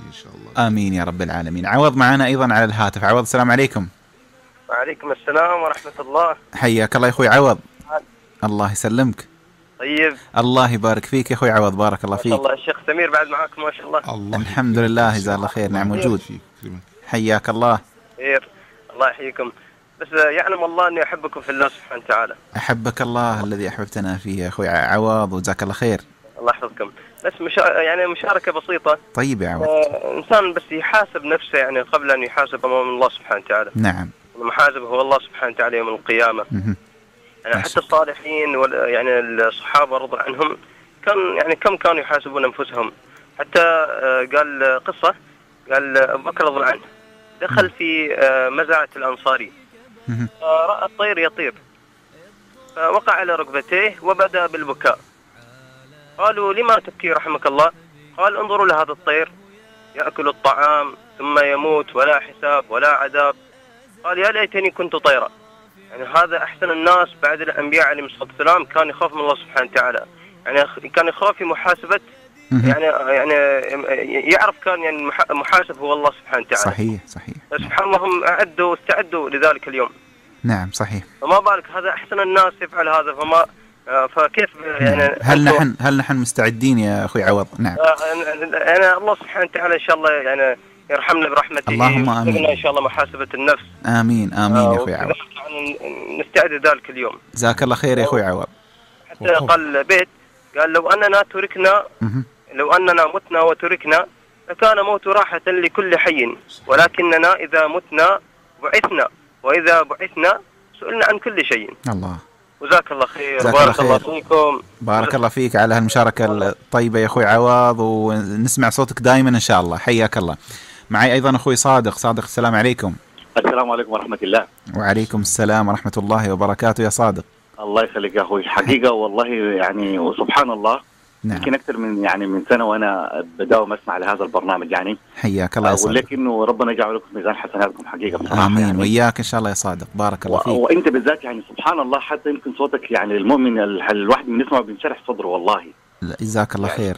امين يا رب العالمين. عوض معنا ايضا على الهاتف. عوض السلام عليكم. وعليكم السلام ورحمة الله. حياك الله يا اخوي عوض. الله يسلمك. طيب الله يبارك فيك يا اخوي عوض، بارك الله فيك. ما شاء الله الشيخ سمير بعد معاكم ما شاء الله. الله الحمد لله جزاه الله خير. نعم موجود. حياك الله. خير الله يحييكم. بس يعلم الله اني احبكم في الله سبحانه وتعالى. احبك الله الذي احببتنا فيه يا اخوي عوض، وجزاك الله خير. الله يحفظكم. بس مشا... يعني مشاركة بسيطة. طيب يا عوض. آه انسان بس يحاسب نفسه يعني قبل ان يحاسب امام الله سبحانه وتعالى. نعم. المحاسب هو الله سبحانه وتعالى يوم القيامة. م- يعني حتى الصالحين وال... يعني الصحابة رضي عنهم كان يعني كم كانوا يحاسبون انفسهم. حتى آه قال قصة، قال ابو بكر رضي الله عنه دخل في آه مزرعة الانصاري، آه رأى الطير يطير فوقع على ركبتيه وبدأ بالبكاء. قالوا لما تبكي رحمك الله؟ قال انظروا لهذا الطير يأكل الطعام ثم يموت ولا حساب ولا عذاب. قال يا ليتني كنت طيرا. يعني هذا أحسن الناس بعد الأنبياء عليهم الصلاة والسلام، كان يخاف من الله سبحانه وتعالى، يعني كان يخاف في محاسبة، يعني يعني يعرف كان يعني محاسب هو الله سبحانه وتعالى. صحيح صحيح. سبحان الله هم أعدوا واستعدوا لذلك اليوم. نعم صحيح. فما بالك هذا أحسن الناس يفعل هذا، فما فكيف يعني هل نحن هل نحن مستعدين يا اخوي عوض؟ نعم. انا الله سبحانه وتعالى ان شاء الله يعني يرحمنا برحمته. اللهم امين. ان شاء الله محاسبة النفس. امين امين يا اخوي عوض. نستعد ذلك اليوم. جزاك الله خير يا اخوي عوض. حتى قال بيت قال لو اننا تركنا لو اننا متنا وتركنا لكان موت راحة لكل حي، ولكننا اذا متنا بعثنا واذا بعثنا سئلنا عن كل شيء. الله. وجزاك الله خير. بارك الله فيكم. بارك الله فيك على هالمشاركة الطيبة يا أخوي عوض، ونسمع صوتك دائما إن شاء الله. حياك الله. معي أيضا أخوي صادق. صادق السلام عليكم. السلام عليكم ورحمة الله. وعليكم السلام ورحمة الله وبركاته يا صادق. الله يخليك يا أخوي. حقيقة والله يعني وسبحان الله. نعم. يمكن أكثر من يعني من سنة وأنا بداوم أسمع لهذا البرنامج يعني. حياك الله يا صادق. ولكنه ربنا يجعل لكم ميزان حسناتكم حقيقة بصراحة. آمين يعني. وإياك إن شاء الله يا صادق. بارك الله فيك. و... وأنت بالذات يعني سبحان الله، حتى يمكن صوتك يعني المؤمن الواحد من يسمعه بينشرح صدره والله. جزاك الله خير.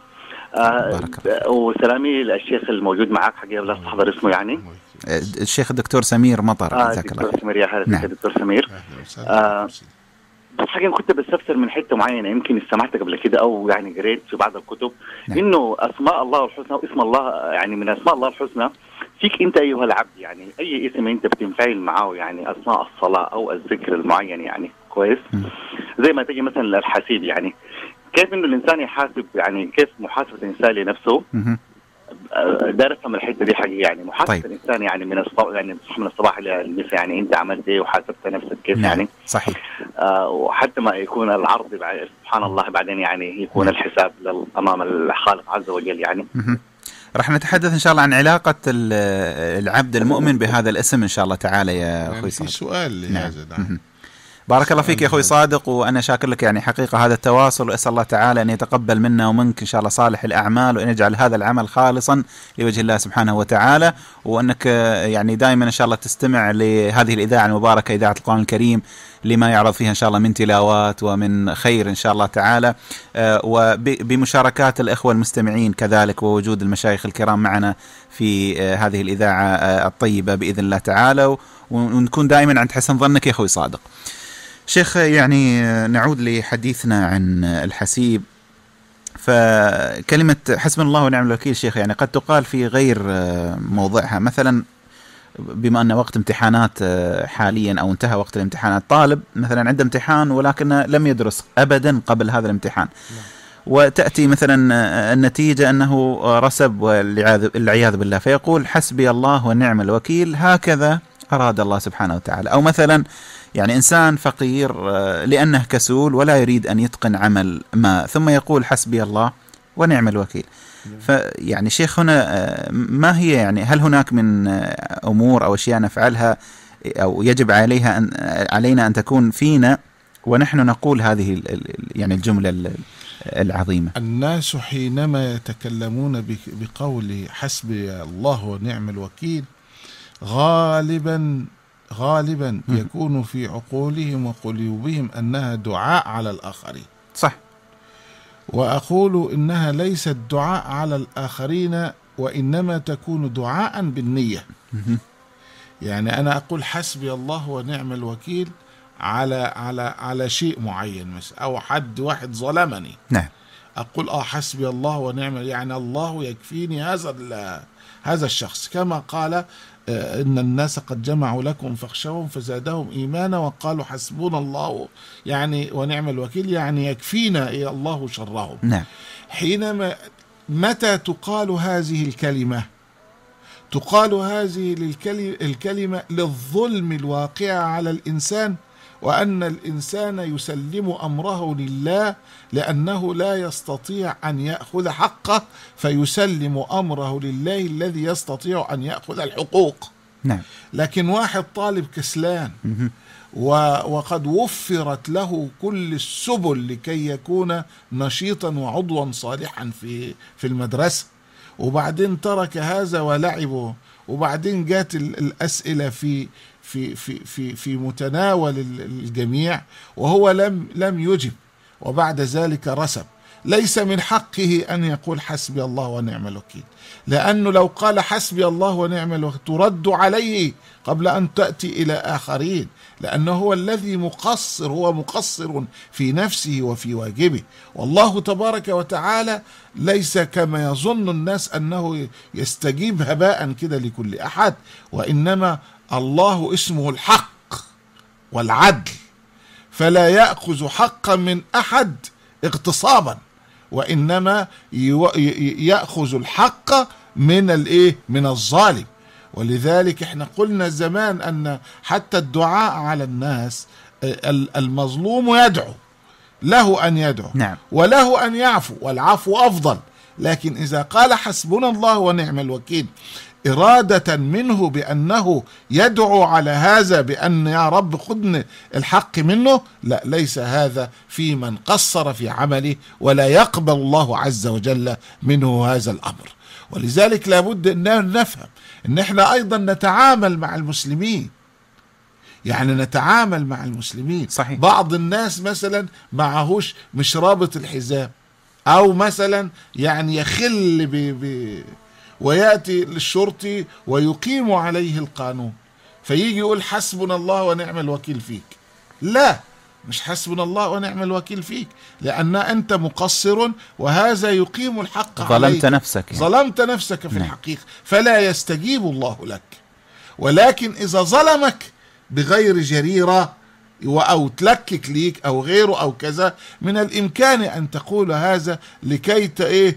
آه بارك الله. وسلامي للشيخ الموجود معك حقيقة لا استحضر اسمه يعني. الشيخ الدكتور سمير مطر. آه جزاك الله خير. سمير يا هلا. نعم. دكتور سمير. آه بس حاجه كنت بستفسر من حته معينه، يمكن سمعت قبل كده او يعني قريت في بعض الكتب، نعم. انه اسماء الله الحسنى واسم الله يعني من اسماء الله الحسنى فيك انت ايها العبد، يعني اي اسم انت بتنفعل معه، يعني اثناء الصلاه او الذكر المعين يعني كويس. م. زي ما تجي مثلا الحسيب، يعني كيف انه الانسان يحاسب، يعني كيف محاسبه الانسان لنفسه. م. دار افهم الحته دي حقيقه، يعني محاسبه طيب. الانسان يعني من الصباح، يعني من الصباح الى المساء، يعني انت عملت ايه وحاسبت نفسك كيف. نعم. يعني صحيح. آه وحتى ما يكون العرض بعد سبحان الله بعدين يعني يكون نعم. الحساب امام الخالق عز وجل يعني. م. راح نتحدث ان شاء الله عن علاقه العبد المؤمن بهذا الاسم ان شاء الله تعالى يا يعني اخوي في صادق. سؤال لهذا. نعم. نعم. بارك الله فيك يا أخوي صادق، وأنا شاكر لك يعني حقيقة هذا التواصل، وأسأل الله تعالى أن يتقبل منا ومنك إن شاء الله صالح الأعمال، وأن يجعل هذا العمل خالصا لوجه الله سبحانه وتعالى، وأنك يعني دائما إن شاء الله تستمع لهذه الإذاعة المباركة إذاعة القرآن الكريم لما يعرض فيها إن شاء الله من تلاوات ومن خير إن شاء الله تعالى، وبمشاركات الإخوة المستمعين كذلك، ووجود المشايخ الكرام معنا في هذه الإذاعة الطيبة بإذن الله تعالى، ونكون دائما عند حسن ظنك يا أخوي صادق. شيخ يعني نعود لحديثنا عن الحسيب، فكلمة حسبنا الله ونعم الوكيل شيخ يعني قد تقال في غير موضعها، مثلا بما أن وقت امتحانات حاليا أو انتهى وقت الامتحانات، طالب مثلا عنده امتحان ولكنه لم يدرس أبدا قبل هذا الامتحان، وتأتي مثلا النتيجة أنه رسب والعياذ بالله، فيقول حسبي الله ونعم الوكيل هكذا أراد الله سبحانه وتعالى. أو مثلا يعني إنسان فقير لأنه كسول ولا يريد أن يتقن عمل ما، ثم يقول حسبي الله ونعم الوكيل. فيعني شيخ هنا ما هي يعني هل هناك من أمور أو أشياء نفعلها أو يجب عليها أن علينا أن تكون فينا ونحن نقول هذه يعني الجملة العظيمة؟ الناس حينما يتكلمون بقول حسبي الله ونعم الوكيل غالبا غالبا م. يكون في عقولهم وقلوبهم أنها دعاء على الآخرين. صح. وأقول إنها ليست دعاء على الآخرين، وإنما تكون دعاء بالنية. م. يعني أنا أقول حسبي الله ونعم الوكيل على على على شيء معين مثلا، أو حد واحد ظلمني. نعم. أقول آه حسبي الله ونعم، يعني الله يكفيني هذا هذا الشخص، كما قال إن الناس قد جمعوا لكم فاخشوهم فزادهم إيمانا وقالوا حسبنا الله يعني ونعم الوكيل، يعني يكفينا إيه الله شرهم. نعم. حينما متى تقال هذه الكلمة؟ تقال هذه الكلمة للظلم الواقع على الإنسان، وأن الإنسان يسلم أمره لله لأنه لا يستطيع أن يأخذ حقه، فيسلم أمره لله الذي يستطيع أن يأخذ الحقوق. نعم. لكن واحد طالب كسلان وقد وفرت له كل السبل لكي يكون نشيطا وعضوا صالحا في في المدرسة، وبعدين ترك هذا ولعبه، وبعدين جات الأسئلة في في في في في متناول الجميع وهو لم لم يجب، وبعد ذلك رسب. ليس من حقه أن يقول حسبي الله ونعم الوكيل، لأنه لو قال حسبي الله ونعم الوكيل ترد عليه قبل أن تأتي إلى آخرين، لأنه هو الذي مقصر، هو مقصر في نفسه وفي واجبه. والله تبارك وتعالى ليس كما يظن الناس أنه يستجيب هباء كده لكل أحد، وإنما الله اسمه الحق والعدل، فلا يأخذ حقا من أحد اغتصابا، وإنما يأخذ الحق من الإيه؟ من الظالم. ولذلك احنا قلنا زمان أن حتى الدعاء على الناس المظلوم يدعو، له أن يدعو. نعم. وله أن يعفو، والعفو أفضل. لكن إذا قال حسبنا الله ونعم الوكيل إرادة منه بأنه يدعو على هذا بأن يا رب خذني الحق منه، لا، ليس هذا في من قصر في عمله، ولا يقبل الله عز وجل منه هذا الأمر. ولذلك لابد أن نفهم أن احنا أيضا نتعامل مع المسلمين، يعني نتعامل مع المسلمين. صحيح. بعض الناس مثلا معهوش مش رابط الحزام، أو مثلا يعني يخل ب ب ويأتي للشرطي ويقيم عليه القانون، فيجي يقول حسبنا الله ونعم الوكيل فيك. لا، مش حسبنا الله ونعم الوكيل فيك، لأن أنت مقصر وهذا يقيم الحق ظلمت عليك. نفسك يعني. ظلمت نفسك في نعم. الحقيقة، فلا يستجيب الله لك. ولكن إذا ظلمك بغير جريرة أو تلكك ليك أو غيره أو كذا، من الإمكان أن تقول هذا لكي إيه،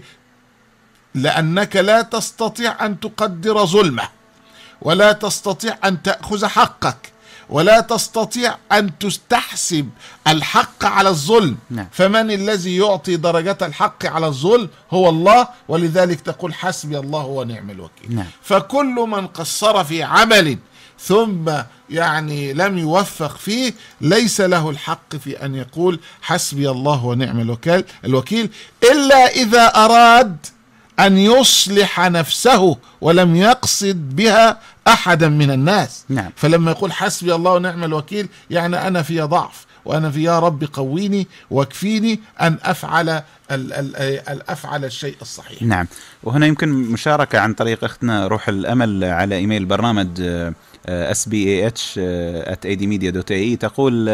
لأنك لا تستطيع أن تقدر ظلمه، ولا تستطيع أن تأخذ حقك، ولا تستطيع أن تستحسب الحق على الظلم. نعم. فمن الذي يعطي درجة الحق على الظلم؟ هو الله. ولذلك تقول حسبي الله ونعم الوكيل. نعم. فكل من قصر في عمل ثم يعني لم يوفق فيه ليس له الحق في أن يقول حسبي الله ونعم الوكيل الوكيل إلا إذا أراد أن يصلح نفسه ولم يقصد بها أحدا من الناس. نعم. فلما يقول حسبي الله ونعم الوكيل يعني أنا في ضعف، وأنا في يا رب قويني واكفيني أن أفعل ال ال ال أفعل الشيء الصحيح. نعم. وهنا يمكن مشاركة عن طريق أختنا روح الأمل على إيميل البرنامج اس بي اي اتش ات اي دي ميديا دوت اي، تقول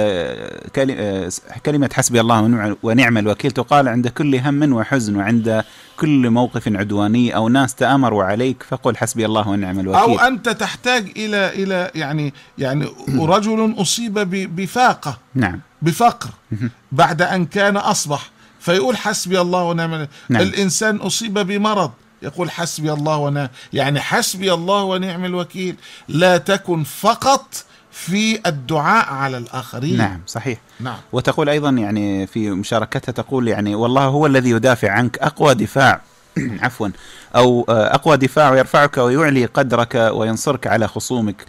كلمة حسبي الله ونعم الوكيل تقال عند كل هم وحزن، وعند كل موقف عدواني أو ناس تآمروا عليك فقل حسبي الله ونعم الوكيل. أو أنت تحتاج إلى إلى يعني يعني رجل أصيب بفاقة، نعم، بفقر بعد أن كان أصبح فيقول حسبي الله ونعم الوكيل. نعم. الإنسان أصيب بمرض يقول حسبي الله ونعم، يعني حسبي الله ونعم الوكيل لا تكن فقط في الدعاء على الآخرين. نعم صحيح. نعم. وتقول أيضا يعني في مشاركتها تقول يعني والله هو الذي يدافع عنك أقوى دفاع عفوا أو أقوى دفاع ويرفعك ويعلي قدرك وينصرك على خصومك.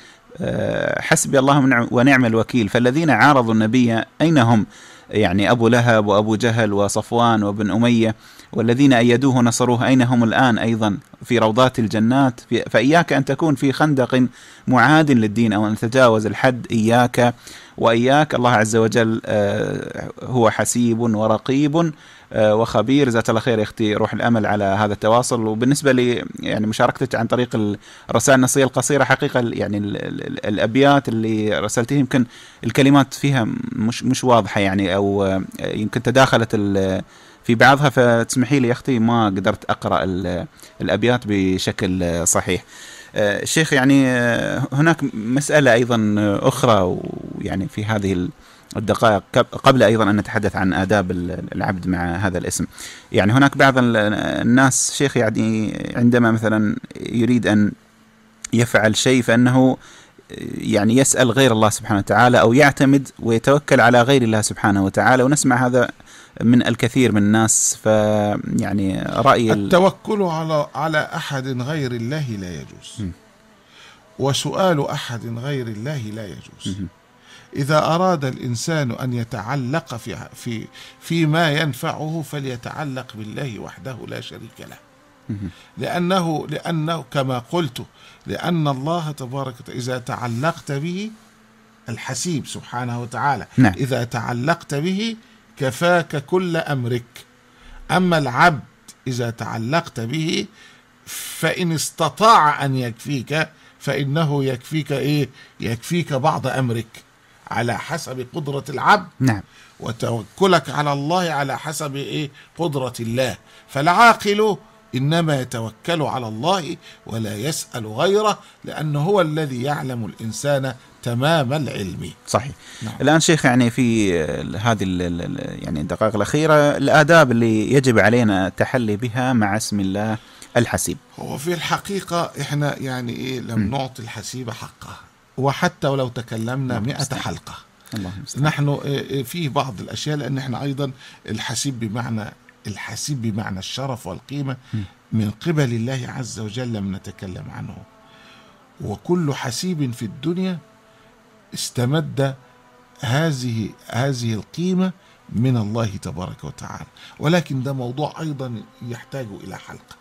حسبي الله ونعم الوكيل. فالذين عارضوا النبي أين هم؟ يعني أبو لهب وأبو جهل وصفوان وابن أمية، والذين أيدوه نصروه أين هم الآن أيضا؟ في روضات الجنات. فإياك أن تكون في خندق معاد للدين أو أن تتجاوز الحد. إياك وإياك. الله عز وجل هو حسيب ورقيب وخبير. جزاك الله خير يا أختي روح الأمل على هذا التواصل. وبالنسبة لي يعني مشاركتك عن طريق الرسائل النصية القصيرة، حقيقة يعني الأبيات اللي رسلتها يمكن الكلمات فيها مش مش واضحة يعني، أو يمكن تداخلت في بعضها، فتسمحي لي يا أختي ما قدرت أقرأ الأبيات بشكل صحيح. الشيخ يعني هناك مسألة أيضا أخرى يعني في هذه الدقائق قبل أيضا أن نتحدث عن آداب العبد مع هذا الاسم. يعني هناك بعض الناس شيخ يعني عندما مثلا يريد أن يفعل شيء فإنه يعني يسأل غير الله سبحانه وتعالى أو يعتمد ويتوكل على غير الله سبحانه وتعالى، ونسمع هذا من الكثير من الناس. فيعني رأي التوكل على على أحد غير الله لا يجوز، م. وسؤال أحد غير الله لا يجوز. م. إذا أراد الإنسان أن يتعلق في في فيما ينفعه فليتعلق بالله وحده لا شريك له، لأنه لأنه كما قلت لأن الله تبارك وتعالى إذا تعلقت به الحسيب سبحانه وتعالى، نعم. إذا تعلقت به كفاك كل أمرك. أما العبد إذا تعلقت به فإن استطاع أن يكفيك فإنه يكفيك إيه؟ يكفيك بعض أمرك على حسب قدرة العبد، نعم. وتوكلك على الله على حسب إيه؟ قدرة الله. فالعاقل إنما يتوكل على الله ولا يسأل غيره، لأنه هو الذي يعلم الإنسان تمام العلم. صحيح. نعم. الآن شيخ يعني في هذه يعني الدقائق الأخيرة الآداب اللي يجب علينا التحلي بها مع اسم الله الحسيب. هو في الحقيقة إحنا يعني إيه لم م. نعطي الحسيب حقه، وحتى ولو تكلمنا مئة حلقة نحن في بعض الأشياء، لأن إحنا أيضا الحسيب بمعنى الحسيب بمعنى الشرف والقيمة من قبل الله عز وجل لم نتكلم عنه. وكل حسيب في الدنيا استمد هذه هذه القيمة من الله تبارك وتعالى، ولكن ده موضوع أيضا يحتاج إلى حلقة.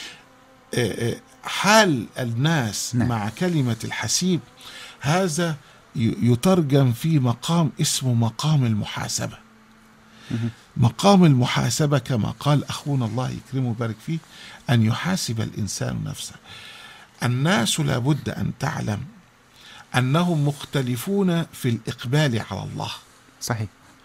حال الناس نعم. مع كلمة الحسيب هذا يترجم في مقام اسمه مقام المحاسبة. مقام المحاسبة كما قال أخونا الله يكرمه ويبارك فيه أن يحاسب الإنسان نفسه. الناس لابد أن تعلم أنهم مختلفون في الإقبال على الله. صحيح.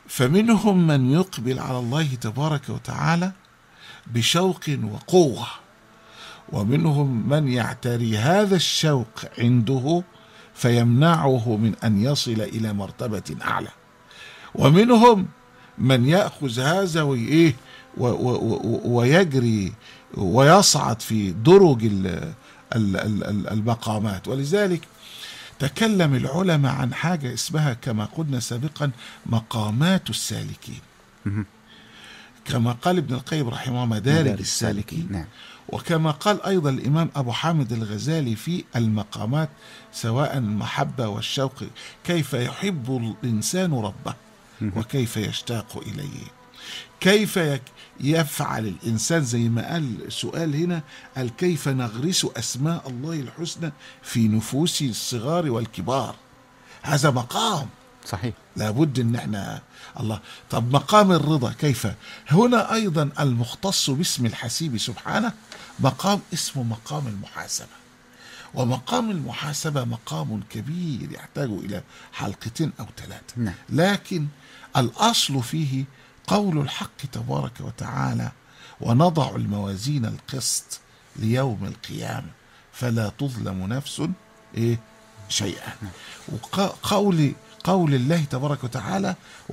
فمنهم من يقبل على الله تبارك وتعالى بشوق وقوة، ومنهم من يعتري هذا الشوق عنده فيمنعه من أن يصل إلى مرتبة أعلى، ومنهم من يأخذ هذا وإيه ويجري ويصعد في درج المقامات. ولذلك تكلم العلماء عن حاجة اسمها كما قلنا سابقا مقامات السالكين، كما قال ابن القيم رحمه الله مدارج السالكين. نعم. وكما قال أيضا الإمام أبو حامد الغزالي في المقامات سواء المحبة والشوق، كيف يحب الإنسان ربه وكيف يشتاق إليه، كيف يفعل الإنسان زي ما قال سؤال هنا، قال كيف نغرس أسماء الله الحسنى في نفوس الصغار والكبار. هذا مقام صحيح لابد ان احنا الله. طب مقام الرضا كيف؟ هنا ايضا المختص باسم الحسيب سبحانه مقام اسمه مقام المحاسبة، ومقام المحاسبة مقام كبير يحتاج الى حلقتين او ثلاثة. نعم. لكن الاصل فيه قول الحق تبارك وتعالى ونضع الموازين القسط ليوم القيامة فلا تظلم نفس ايه شيئا. وقول قول الله تبارك وتعالى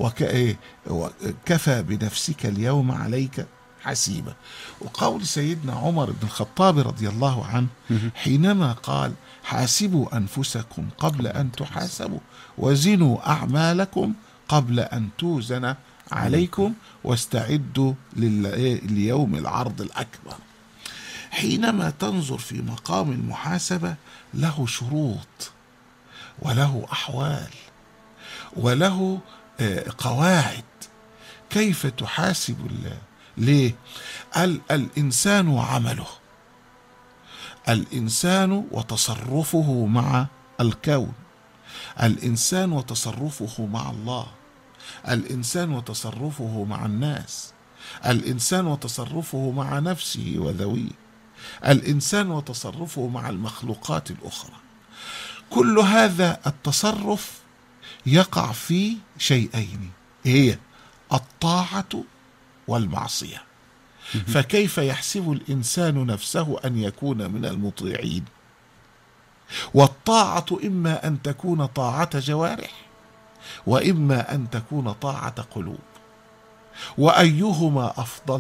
وكفى بنفسك اليوم عليك حسيبا. وقول سيدنا عمر بن الخطاب رضي الله عنه حينما قال حاسبوا أنفسكم قبل أن تحاسبوا وزنوا أعمالكم قبل أن توزن عليكم واستعدوا ليوم العرض الأكبر. حينما تنظر في مقام المحاسبة له شروط وله أحوال وله قواعد كيف تحاسب الله. ليه؟ الإنسان وعمله، الإنسان وتصرفه مع الكون، الإنسان وتصرفه مع الله، الإنسان وتصرفه مع الناس، الإنسان وتصرفه مع نفسه وذويه، الإنسان وتصرفه مع المخلوقات الأخرى. كل هذا التصرف يقع في شيئين، هي الطاعة والمعصية. فكيف يحسب الإنسان نفسه أن يكون من المطيعين؟ والطاعة إما أن تكون طاعة جوارح وإما أن تكون طاعة قلوب، وأيهما أفضل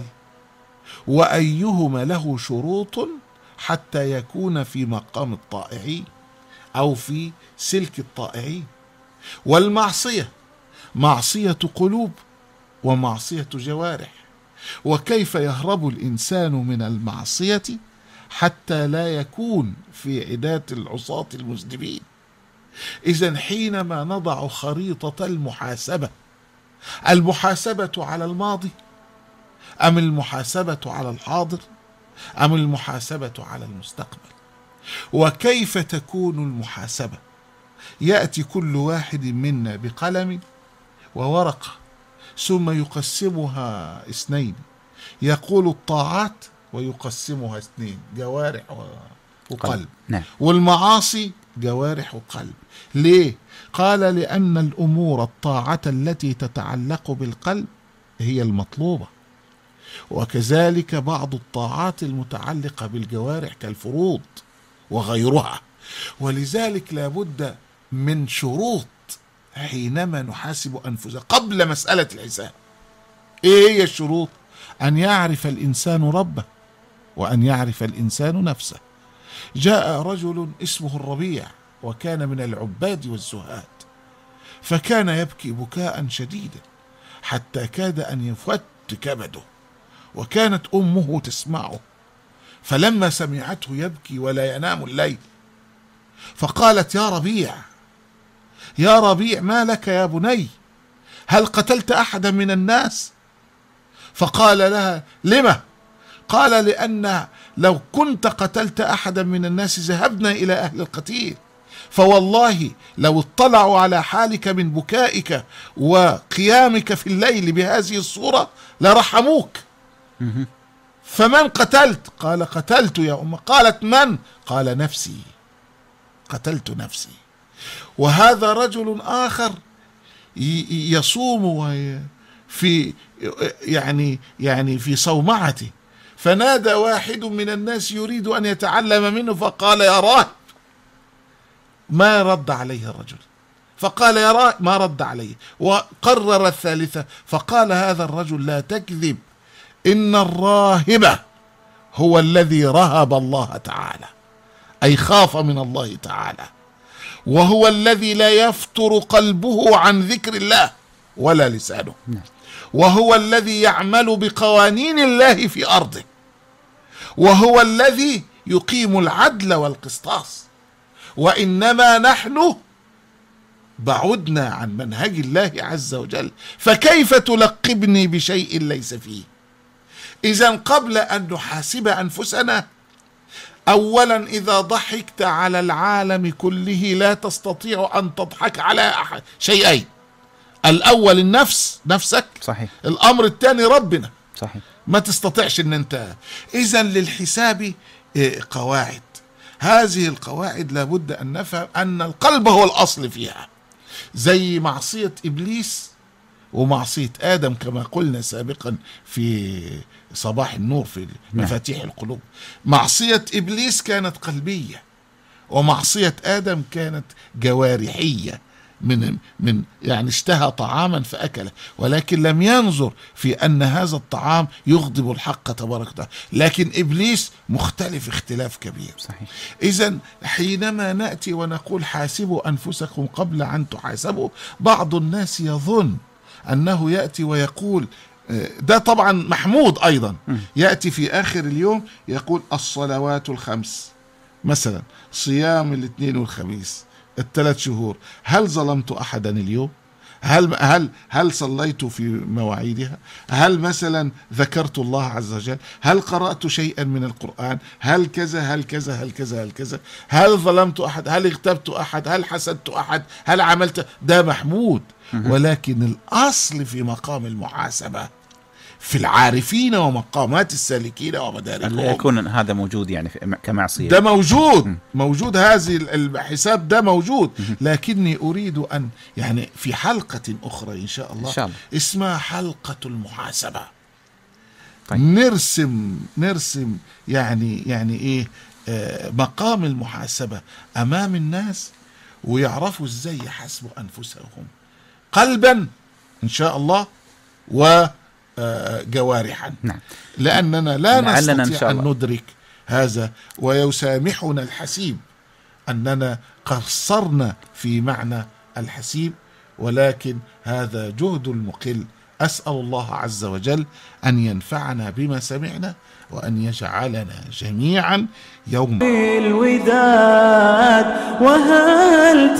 وأيهما له شروط حتى يكون في مقام الطائعين أو في سلك الطائعين. والمعصية معصية قلوب ومعصية جوارح، وكيف يهرب الإنسان من المعصية حتى لا يكون في عداد العصاة المذنبين؟ إذن حينما نضع خريطة المحاسبة، المحاسبة على الماضي أم المحاسبة على الحاضر أم المحاسبة على المستقبل؟ وكيف تكون المحاسبة؟ يأتي كل واحد منا بقلم وورقة ثم يقسمها اثنين، يقول الطاعات ويقسمها اثنين، جوارح وقلب. نعم. والمعاصي جوارح وقلب. ليه؟ قال لأن الأمور الطاعة التي تتعلق بالقلب هي المطلوبة، وكذلك بعض الطاعات المتعلقة بالجوارح كالفروض وغيرها. ولذلك لابد من شروط حينما نحاسب أنفسنا قبل مسألة الحساب. إيه هي الشروط؟ أن يعرف الإنسان ربه وأن يعرف الإنسان نفسه. جاء رجل اسمه الربيع وكان من العباد والزهاد، فكان يبكي بكاء شديدا حتى كاد أن يفت كبده، وكانت أمه تسمعه، فلما سمعته يبكي ولا ينام الليل فقالت يا ربيع يا ربيع ما لك يا بني، هل قتلت أحدا من الناس؟ فقال لها لما؟ قال لأن لو كنت قتلت أحدا من الناس ذهبنا إلى أهل القتيل، فوالله لو اطلعوا على حالك من بكائك وقيامك في الليل بهذه الصورة لرحموك. فمن قتلت؟ قال قتلت يا أم. قالت من؟ قال نفسي، قتلت نفسي. وهذا رجل آخر يصوم في يعني يعني في صومعته، فنادى واحد من الناس يريد أن يتعلم منه فقال يا راهب، ما رد عليه الرجل، فقال يا راهب، ما رد عليه، وقرر الثالثة فقال هذا الرجل لا تكذب، إن الراهب هو الذي رهب الله تعالى، أي خاف من الله تعالى، وهو الذي لا يفتر قلبه عن ذكر الله ولا لسانه، وهو الذي يعمل بقوانين الله في أرضه، وهو الذي يقيم العدل والقسطاس. وإنما نحن بعدنا عن منهج الله عز وجل، فكيف تلقبني بشيء ليس فيه؟ إذن قبل أن نحاسب أنفسنا، أولا إذا ضحكت على العالم كله لا تستطيع أن تضحك على أحد شيئين، الأول النفس، نفسك، صحيح. الأمر الثاني ربنا، صحيح. ما تستطيعش أن أنت. إذن للحساب قواعد، هذه القواعد لابد أن نفهم أن القلب هو الأصل فيها، زي معصية إبليس ومعصية آدم كما قلنا سابقا في صباح النور في مفاتيح القلوب. معصية إبليس كانت قلبية، ومعصية آدم كانت جوارحية، من من يعني اشتهى طعاما فأكله، ولكن لم ينظر في أن هذا الطعام يغضب الحق تبارك وتعالى. لكن إبليس مختلف اختلاف كبير. صحيح. إذن حينما نأتي ونقول حاسبوا أنفسكم قبل أن تحاسبوا، بعض الناس يظن أنه يأتي ويقول، ده طبعا محمود أيضا، يأتي في آخر اليوم يقول الصلوات الخمس مثلا، صيام الاثنين والخميس، الثلاث شهور، هل ظلمت أحدا اليوم؟ هل هل هل صليت في مواعيدها؟ هل مثلا ذكرت الله عز وجل؟ هل قرأت شيئا من القرآن؟ هل كذا هل كذا هل كذا هل كذا؟ هل ظلمت أحد؟ هل اغتبت أحد؟ هل حسدت أحد؟ هل عملت؟ ده محمود. ولكن الأصل في مقام المحاسبة في العارفين ومقامات السالكين ومداركهم، لا يكون هذا موجود يعني كمعصية، ده موجود م. موجود، هذه الحساب ده موجود. لكني أريد أن يعني في حلقة أخرى إن شاء الله, إن شاء الله. اسمها حلقة المحاسبة. طيب. نرسم نرسم يعني يعني إيه آه مقام المحاسبة أمام الناس، ويعرفوا إزاي يحاسبوا أنفسهم قلبا إن شاء الله و جوارحا. نعم. لأننا لا نستطيع أن ندرك هذا، ويسامحنا الحسيب أننا قصرنا في معنى الحسيب، ولكن هذا جهد المقل. أسأل الله عز وجل أن ينفعنا بما سمعنا، وأن يجعلنا جميعا يوم الوداد. وهل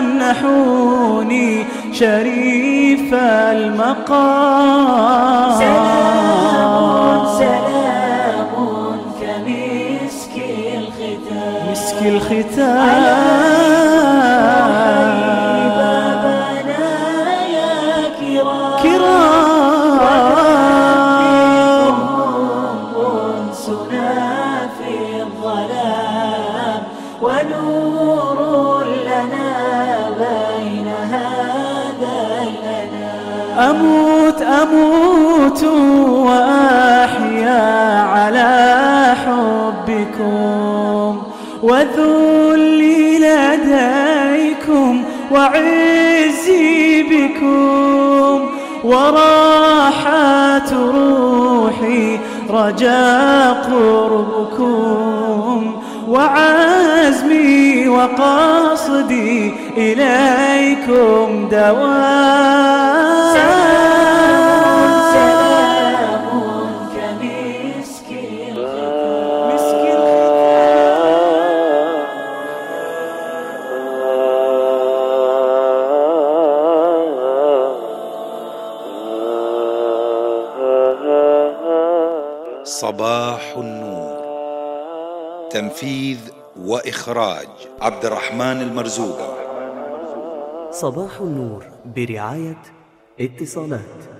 تمنحوني شريف المقام، سلام سلام كمسك الختام، مسك الختام، بابنا يا كرام كرام، أنسنا في الظلام، ونور لنا بين هذيننا. أموت أموت وأحيا على حبكم، وذلي لديكم وعزي بكم، وراحة روحي رجاء قربكم، وعزمي وقصدي إليكم دوام. سلام سلام كمسك الختام، مسك الختام. صباح النور، تنفيذ وإخراج عبد الرحمن المرزوقة. صباح النور برعاية اتصالات.